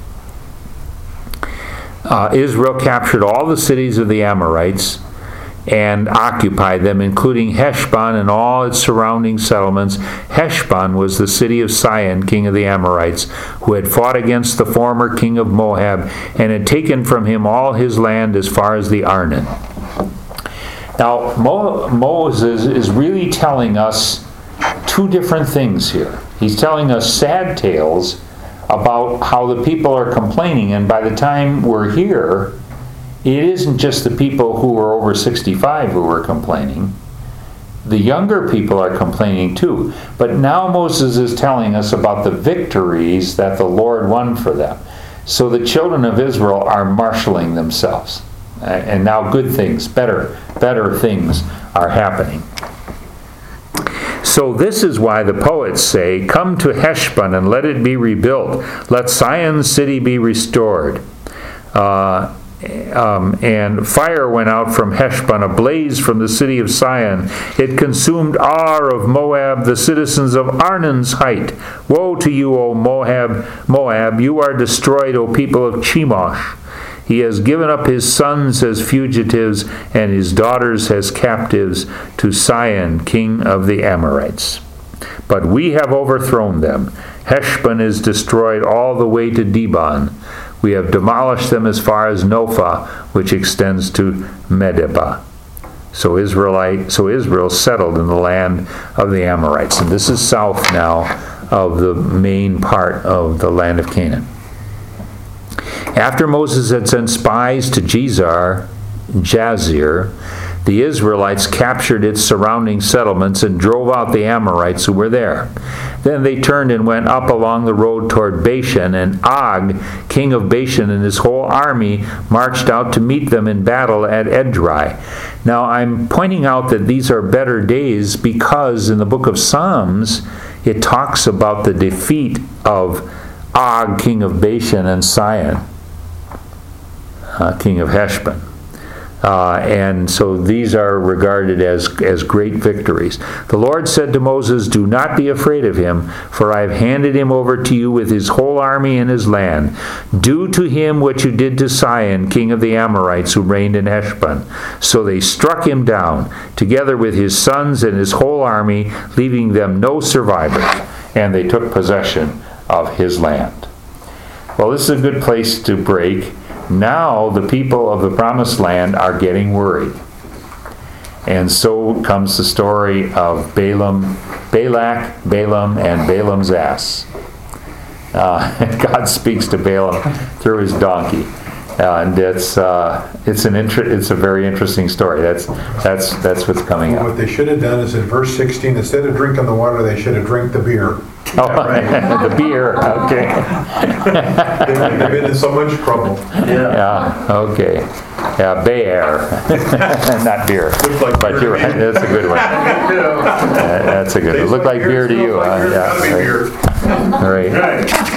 Uh, Israel captured all the cities of the Amorites and occupied them, including Heshbon and all its surrounding settlements. Heshbon was the city of Sihon, king of the Amorites, who had fought against the former king of Moab and had taken from him all his land as far as the Arnon. Now, Mo- Moses is really telling us two different things here. He's telling us sad tales about how the people are complaining, and by the time we're here, it isn't just the people who are over sixty-five who are complaining. The younger people are complaining too. But now Moses is telling us about the victories that the Lord won for them. So the children of Israel are marshaling themselves. And now good things, better, better things are happening. So this is why the poets say, "Come to Heshbon and let it be rebuilt. Let Sion's city be restored." Uh, um, and fire went out from Heshbon, a blaze from the city of Sion. It consumed Ar of Moab, the citizens of Arnon's height. Woe to you, O Moab! Moab, you are destroyed, O people of Chemosh. He has given up his sons as fugitives and his daughters as captives to Sihon, king of the Amorites. But we have overthrown them. Heshbon is destroyed all the way to Dibon. We have demolished them as far as Nophah, which extends to Medeba. So Israelite, so Israel settled in the land of the Amorites. And this is south now of the main part of the land of Canaan. After Moses had sent spies to Gezer, Jazer, the Israelites captured its surrounding settlements and drove out the Amorites who were there. Then they turned and went up along the road toward Bashan, and Og, king of Bashan, and his whole army marched out to meet them in battle at Edrei. Now I'm pointing out that these are better days because in the book of Psalms it talks about the defeat of Og, king of Bashan, and Sihon, uh, king of Heshbon. Uh, and so these are regarded as, as great victories. The Lord said to Moses, "Do not be afraid of him, for I have handed him over to you with his whole army and his land. Do to him what you did to Sihon, king of the Amorites, who reigned in Heshbon." So they struck him down, together with his sons and his whole army, leaving them no survivors, and they took possession of his land. Well, this is a good place to break. Now the people of the promised land are getting worried. And so comes the story of Balaam, Balak, Balaam, and Balaam's ass. Uh, God speaks to Balaam through his donkey. Uh, and it's uh, it's an inter- it's a very interesting story. That's that's that's what's coming Well, up. what they should have done is in verse sixteen, instead of drinking the water, they should have drank the beer. Oh, the beer. Okay. They've they've been in so much trouble. Yeah. Okay. Yeah, bear, not beer. Looks like But beer you're to right. me. That's a good one. Uh, that's a good one. Tastes Look like beer to you, smells like huh? beer, Yeah. gotta be Right. beer. All right. Right.